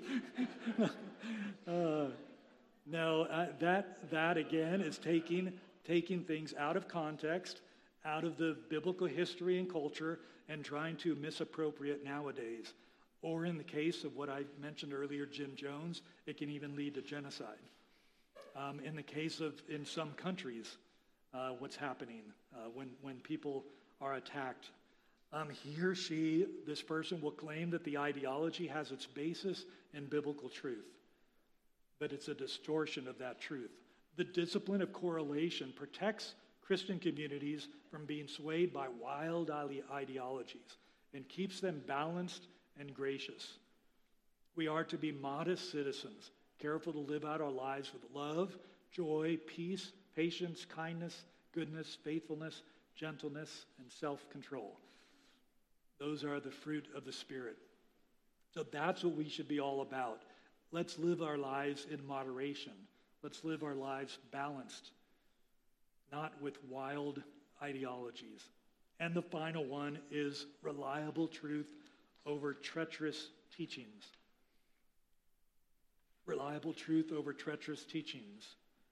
That again is taking things out of context, out of the biblical history and culture, and trying to misappropriate nowadays. Or in the case of what I mentioned earlier, Jim Jones, it can even lead to genocide. In the case of, in some countries, what's happening when people are attacked. He or she, this person, will claim that the ideology has its basis in biblical truth, but it's a distortion of that truth. The discipline of correlation protects Christian communities from being swayed by wild ideologies and keeps them balanced and gracious. We are to be modest citizens, careful to live out our lives with love, joy, peace, patience, kindness, goodness, faithfulness, gentleness, and self-control. Those are the fruit of the Spirit. So that's what we should be all about. Let's live our lives in moderation. Let's live our lives balanced, not with wild ideologies. And the final one is reliable truth over treacherous teachings. Reliable truth over treacherous teachings.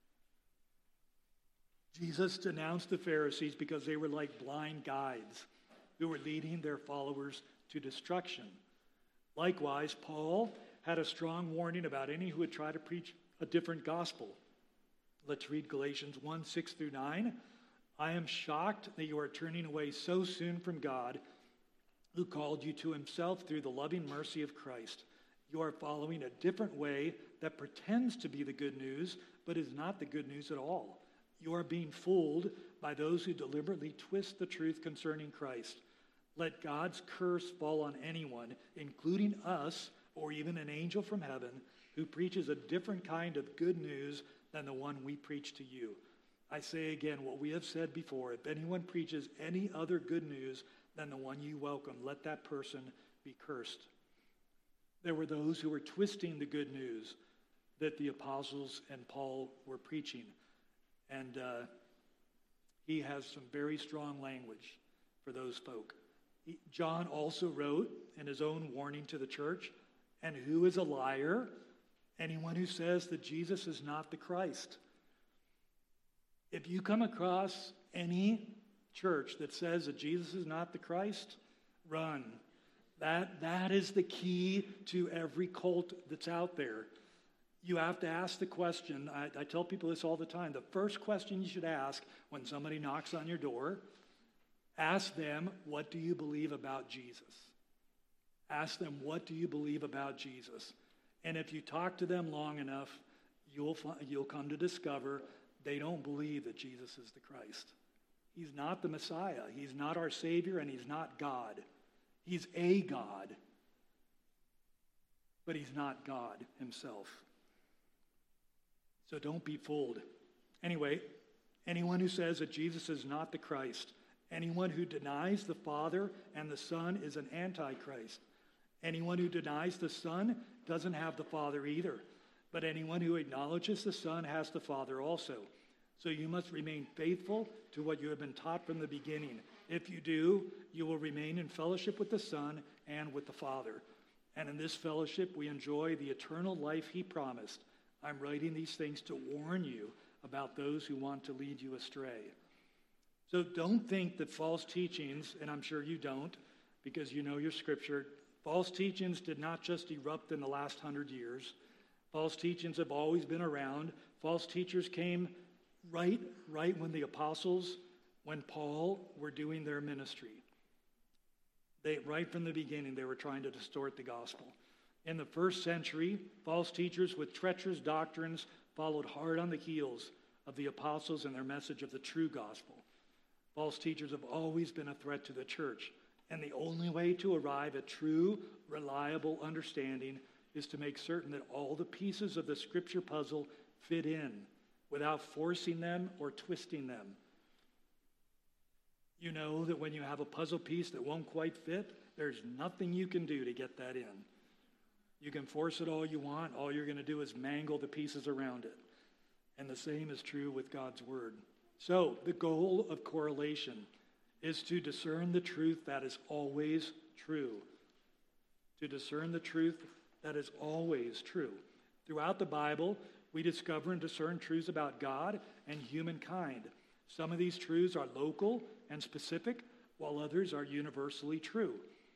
Jesus denounced the Pharisees because they were like blind guides who were leading their followers to destruction. Likewise, Paul had a strong warning about any who would try to preach a different gospel. Let's read Galatians 1, 6 through 9. I am shocked that you are turning away so soon from God, who called you to himself through the loving mercy of Christ. You are following a different way that pretends to be the good news, but is not the good news at all. You are being fooled by those who deliberately twist the truth concerning Christ. Let God's curse fall on anyone, including us, or even an angel from heaven, who preaches a different kind of good news than the one we preach to you. I say again what we have said before, if anyone preaches any other good news than the one you welcome, let that person be cursed. There were those who were twisting the good news that the apostles and Paul were preaching. And he has some very strong language for those folk. John also wrote in his own warning to the church, and who is a liar? Anyone who says that Jesus is not the Christ. If you come across any church that says that Jesus is not the Christ, run. That is the key to every cult that's out there. You have to ask the question. I tell people this all the time. The first question you should ask when somebody knocks on your door, ask them, what do you believe about Jesus? Ask them, what do you believe about Jesus? And if you talk to them long enough, you'll come to discover they don't believe that Jesus is the Christ. He's not the Messiah. He's not our Savior, and he's not God. He's a God, but he's not God himself. So don't be fooled. Anyway, anyone who says that Jesus is not the Christ, anyone who denies the Father and the Son is an antichrist. Anyone who denies the Son doesn't have the Father either. But anyone who acknowledges the Son has the Father also. So you must remain faithful to what you have been taught from the beginning. If you do, you will remain in fellowship with the Son and with the Father. And in this fellowship we enjoy the eternal life he promised. I'm writing these things to warn you about those who want to lead you astray. So don't think that false teachings, and I'm sure you don't, because you know your scripture, false teachings did not just erupt in the last 100 years. False teachings have always been around. False teachers came right when the apostles, when Paul were doing their ministry. Right from the beginning, they were trying to distort the gospel. In the first century, false teachers with treacherous doctrines followed hard on the heels of the apostles and their message of the true gospel. False teachers have always been a threat to the church, and the only way to arrive at true, reliable understanding is to make certain that all the pieces of the scripture puzzle fit in without forcing them or twisting them. You know that when you have a puzzle piece that won't quite fit, there's nothing you can do to get that in. You can force it all you want. All you're going to do is mangle the pieces around it. And the same is true with God's word. So the goal of correlation is to discern the truth that is always true. To discern the truth that is always true. Throughout the Bible, we discover and discern truths about God and humankind. Some of these truths are local and specific, while others are universally true.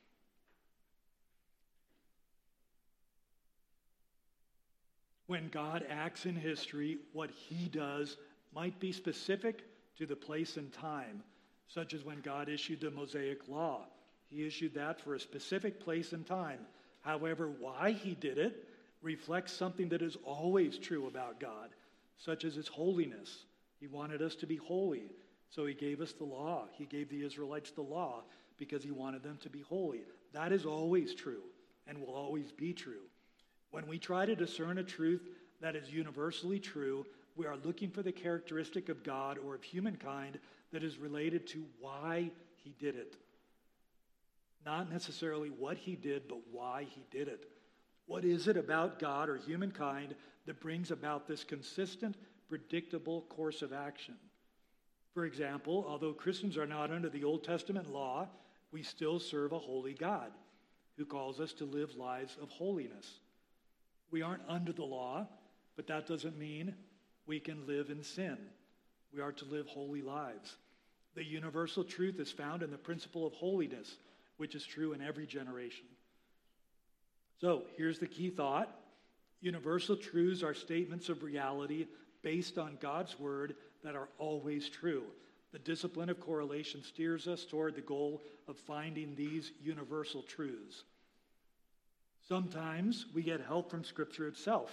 When God acts in history, what he does might be specific to the place and time, such as when God issued the Mosaic Law. He issued that for a specific place and time. However, why he did it reflects something that is always true about God, such as his holiness. He wanted us to be holy, so he gave us the law. He gave the Israelites the law because he wanted them to be holy. That is always true and will always be true. When we try to discern a truth that is universally true, we are looking for the characteristic of God or of humankind that is related to why he did it. Not necessarily what he did, but why he did it. What is it about God or humankind that brings about this consistent, predictable course of action? For example, although Christians are not under the Old Testament law, we still serve a holy God who calls us to live lives of holiness. We aren't under the law, but that doesn't mean we can live in sin. We are to live holy lives. The universal truth is found in the principle of holiness, which is true in every generation. So here's the key thought. Universal truths are statements of reality based on God's word that are always true. The discipline of correlation steers us toward the goal of finding these universal truths. Sometimes we get help from Scripture itself.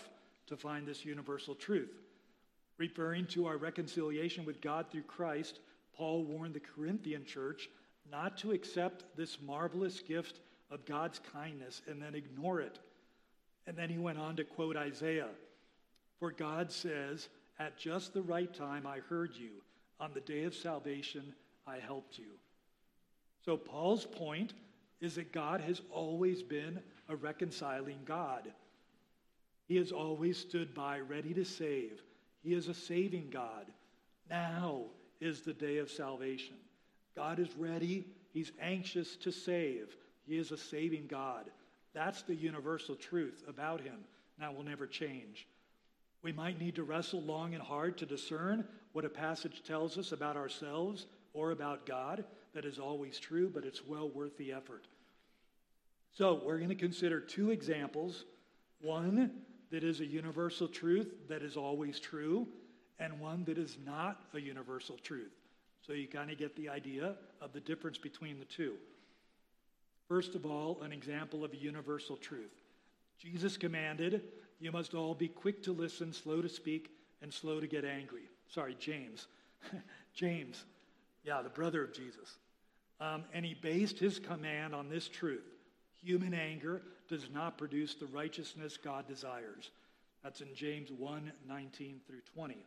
to find this universal truth. Referring to our reconciliation with God through Christ, Paul warned the Corinthian church not to accept this marvelous gift of God's kindness and then ignore it. And then he went on to quote Isaiah, "For God says, at just the right time I heard you. On the day of salvation I helped you." So Paul's point is that God has always been a reconciling God. He has always stood by ready to save. He is a saving God. Now is the day of salvation. God is ready. He's anxious to save. He is a saving God. That's the universal truth about him. That will never change. We might need to wrestle long and hard to discern what a passage tells us about ourselves or about God. That is always true, but it's well worth the effort. So we're going to consider two examples. One that is a universal truth that is always true, and one that is not a universal truth. So you kind of get the idea of the difference between the two. First of all, an example of a universal truth. Jesus commanded, "You must all be quick to listen, slow to speak, and slow to get angry." Sorry, James. James, the brother of Jesus. And he based his command on this truth. Human anger does not produce the righteousness God desires. That's in James 1:19 through 20.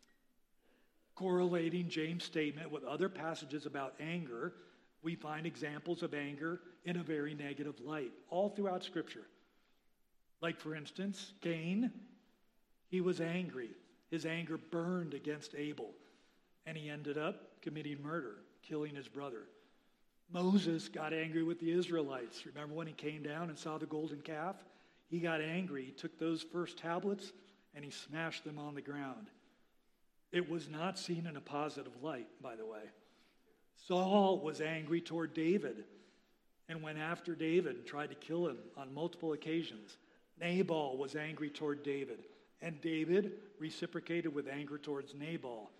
Correlating James' statement with other passages about anger, we find examples of anger in a very negative light all throughout Scripture. Like, for instance, Cain, he was angry. His anger burned against Abel, and he ended up committing murder, killing his brother. Moses got angry with the Israelites. Remember when he came down and saw the golden calf? He got angry. He took those first tablets and he smashed them on the ground. It was not seen in a positive light, by the way. Saul was angry toward David and went after David and tried to kill him on multiple occasions. Nabal was angry toward David, and David reciprocated with anger towards Nabal.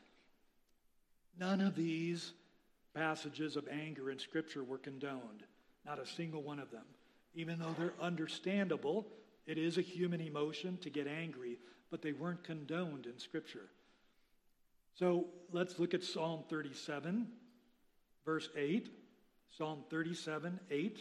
None of these passages of anger in Scripture were condoned. Not a single one of them. Even though they're understandable, it is a human emotion to get angry, but they weren't condoned in Scripture. So let's look at Psalm 37, verse 8. Psalm 37, 8.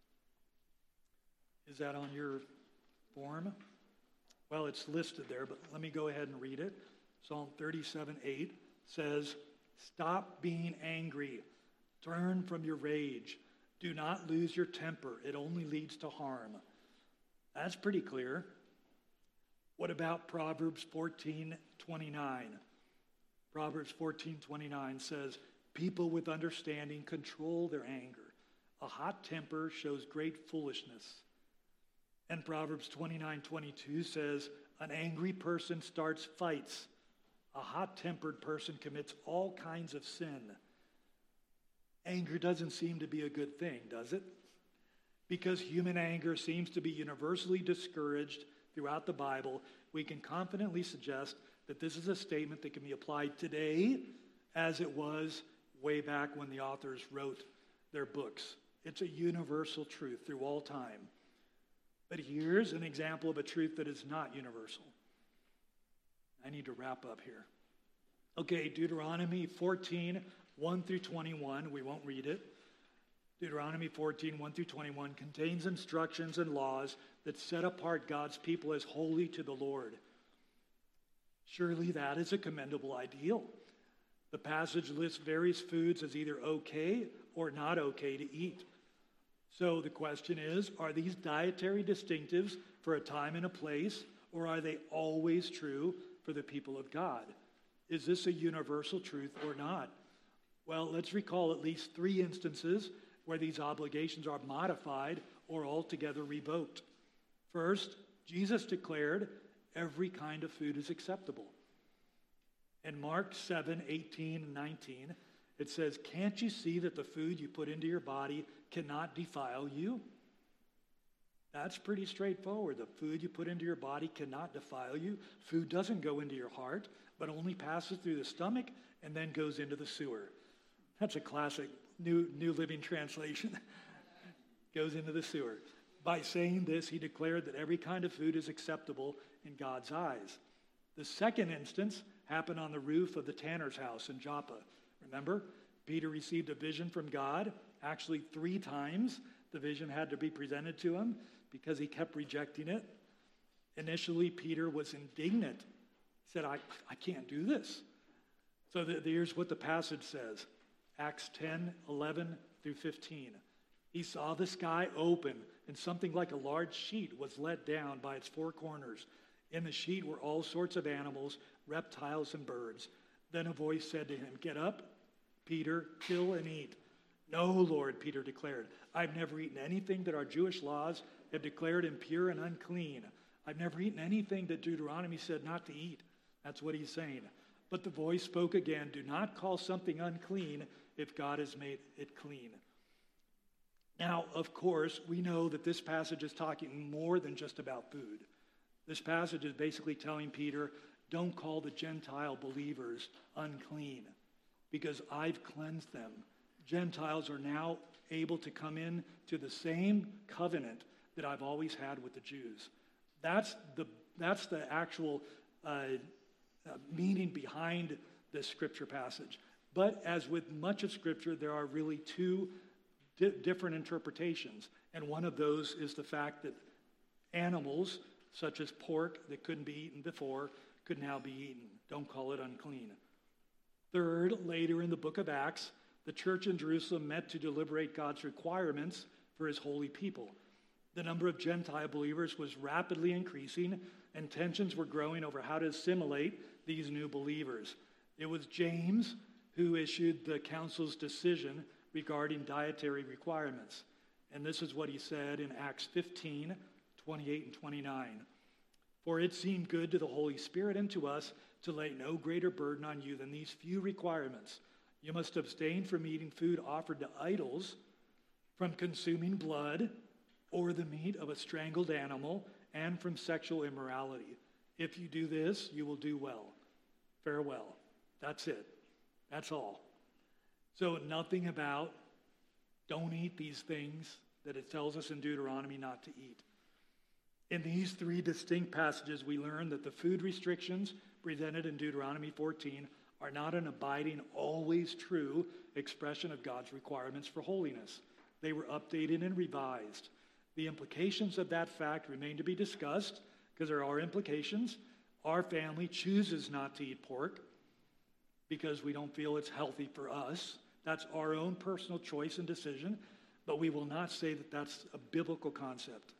Is that on your form? Well, it's listed there, but let me go ahead and read it. Psalm 37, 8 says, "Stop being angry. Turn from your rage. Do not lose your temper. It only leads to harm." That's pretty clear. What about Proverbs 14:29? Proverbs 14:29 says, "People with understanding control their anger. A hot temper shows great foolishness." And Proverbs 29:22 says, "An angry person starts fights. A hot-tempered person commits all kinds of sin." Anger doesn't seem to be a good thing, does it? Because human anger seems to be universally discouraged throughout the Bible, we can confidently suggest that this is a statement that can be applied today as it was way back when the authors wrote their books. It's a universal truth through all time. But here's an example of a truth that is not universal. I need to wrap up here. Okay, Deuteronomy 14, 1 through 21. We won't read it. Deuteronomy 14, 1 through 21 contains instructions and laws that set apart God's people as holy to the Lord. Surely that is a commendable ideal. The passage lists various foods as either okay or not okay to eat. So the question is, are these dietary distinctives for a time and a place, or are they always true for the people of God? Is this a universal truth or not? Well, let's recall at least 3 instances where these obligations are modified or altogether revoked. First, Jesus declared every kind of food is acceptable. In Mark 7, 18 and 19, it says, "Can't you see that the food you put into your body cannot defile you?" That's pretty straightforward. The food you put into your body cannot defile you. Food doesn't go into your heart, but only passes through the stomach and then goes into the sewer. That's a classic New Living Translation. Goes into the sewer. By saying this, he declared that every kind of food is acceptable in God's eyes. The second instance happened on the roof of the tanner's house in Joppa. Remember, Peter received a vision from God. Actually, 3 times the vision had to be presented to him because he kept rejecting it. Initially, Peter was indignant. He said, I can't do this. So here's what the passage says. Acts 10:11 through 15. He saw the sky open, and something like a large sheet was let down by its 4 corners. In the sheet were all sorts of animals, reptiles, and birds. Then a voice said to him, "Get up, Peter, kill and eat." "No, Lord," Peter declared. "I've never eaten anything that our Jewish laws have declared impure and unclean. I've never eaten anything that Deuteronomy said not to eat." That's what he's saying. But the voice spoke again, "Do not call something unclean if God has made it clean." Now, of course, we know that this passage is talking more than just about food. This passage is basically telling Peter, don't call the Gentile believers unclean because I've cleansed them. Gentiles are now able to come in to the same covenant that I've always had with the Jews. That's the actual meaning behind this scripture passage. But as with much of scripture, there are really 2 different interpretations. And one of those is the fact that animals, such as pork that couldn't be eaten before, could now be eaten. Don't call it unclean. Third, later in the book of Acts, the church in Jerusalem met to deliberate God's requirements for his holy people. The number of Gentile believers was rapidly increasing, and tensions were growing over how to assimilate these new believers. It was James who issued the council's decision regarding dietary requirements. And this is what he said in Acts 15:28 and 29. "For it seemed good to the Holy Spirit and to us to lay no greater burden on you than these few requirements. You must abstain from eating food offered to idols, from consuming blood or the meat of a strangled animal, and from sexual immorality. If you do this, you will do well. Farewell." That's it. That's all. So nothing about don't eat these things that it tells us in Deuteronomy not to eat. In these 3 distinct passages, we learn that the food restrictions presented in Deuteronomy 14 are not an abiding, always true expression of God's requirements for holiness. They were updated and revised. The implications of that fact remain to be discussed, because there are implications. Our family chooses not to eat pork because we don't feel it's healthy for us. That's our own personal choice and decision, but we will not say that that's a biblical concept.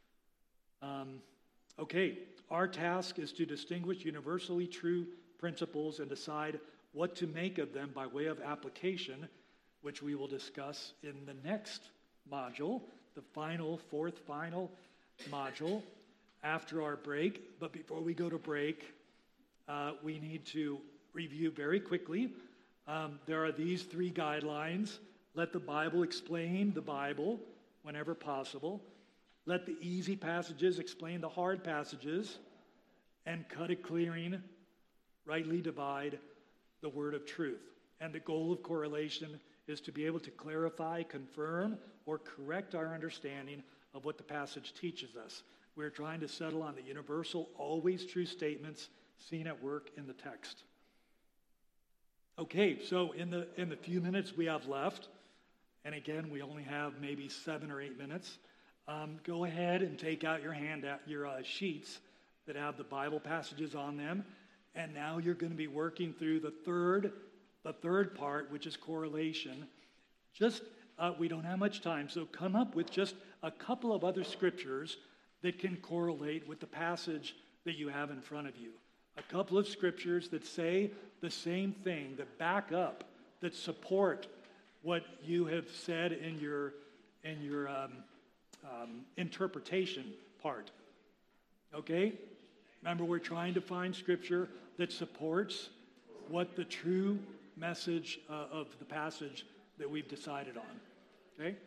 Our task is to distinguish universally true principles and decide what to make of them by way of application, which we will discuss in the next module, the fourth final module after our break. But before we go to break, we need to review very quickly. There are these 3 guidelines. Let the Bible explain the Bible whenever possible. Let the easy passages explain the hard passages, and cut it clearing, rightly divide the word of truth. And the goal of correlation is to be able to clarify, confirm, or correct our understanding of what the passage teaches us. We're trying to settle on the universal, always true statements seen at work in the text. Okay, so in the few minutes we have left, and again, we only have maybe 7 or 8 minutes, go ahead and take out your sheets that have the Bible passages on them, and now you're going to be working through the third part, which is correlation. We don't have much time, so come up with just a couple of other scriptures that can correlate with the passage that you have in front of you. A couple of scriptures that say the same thing, that back up, that support what you have said in your interpretation part. Okay? Remember, we're trying to find scripture that supports what the true message of the passage that we've decided on. Okay?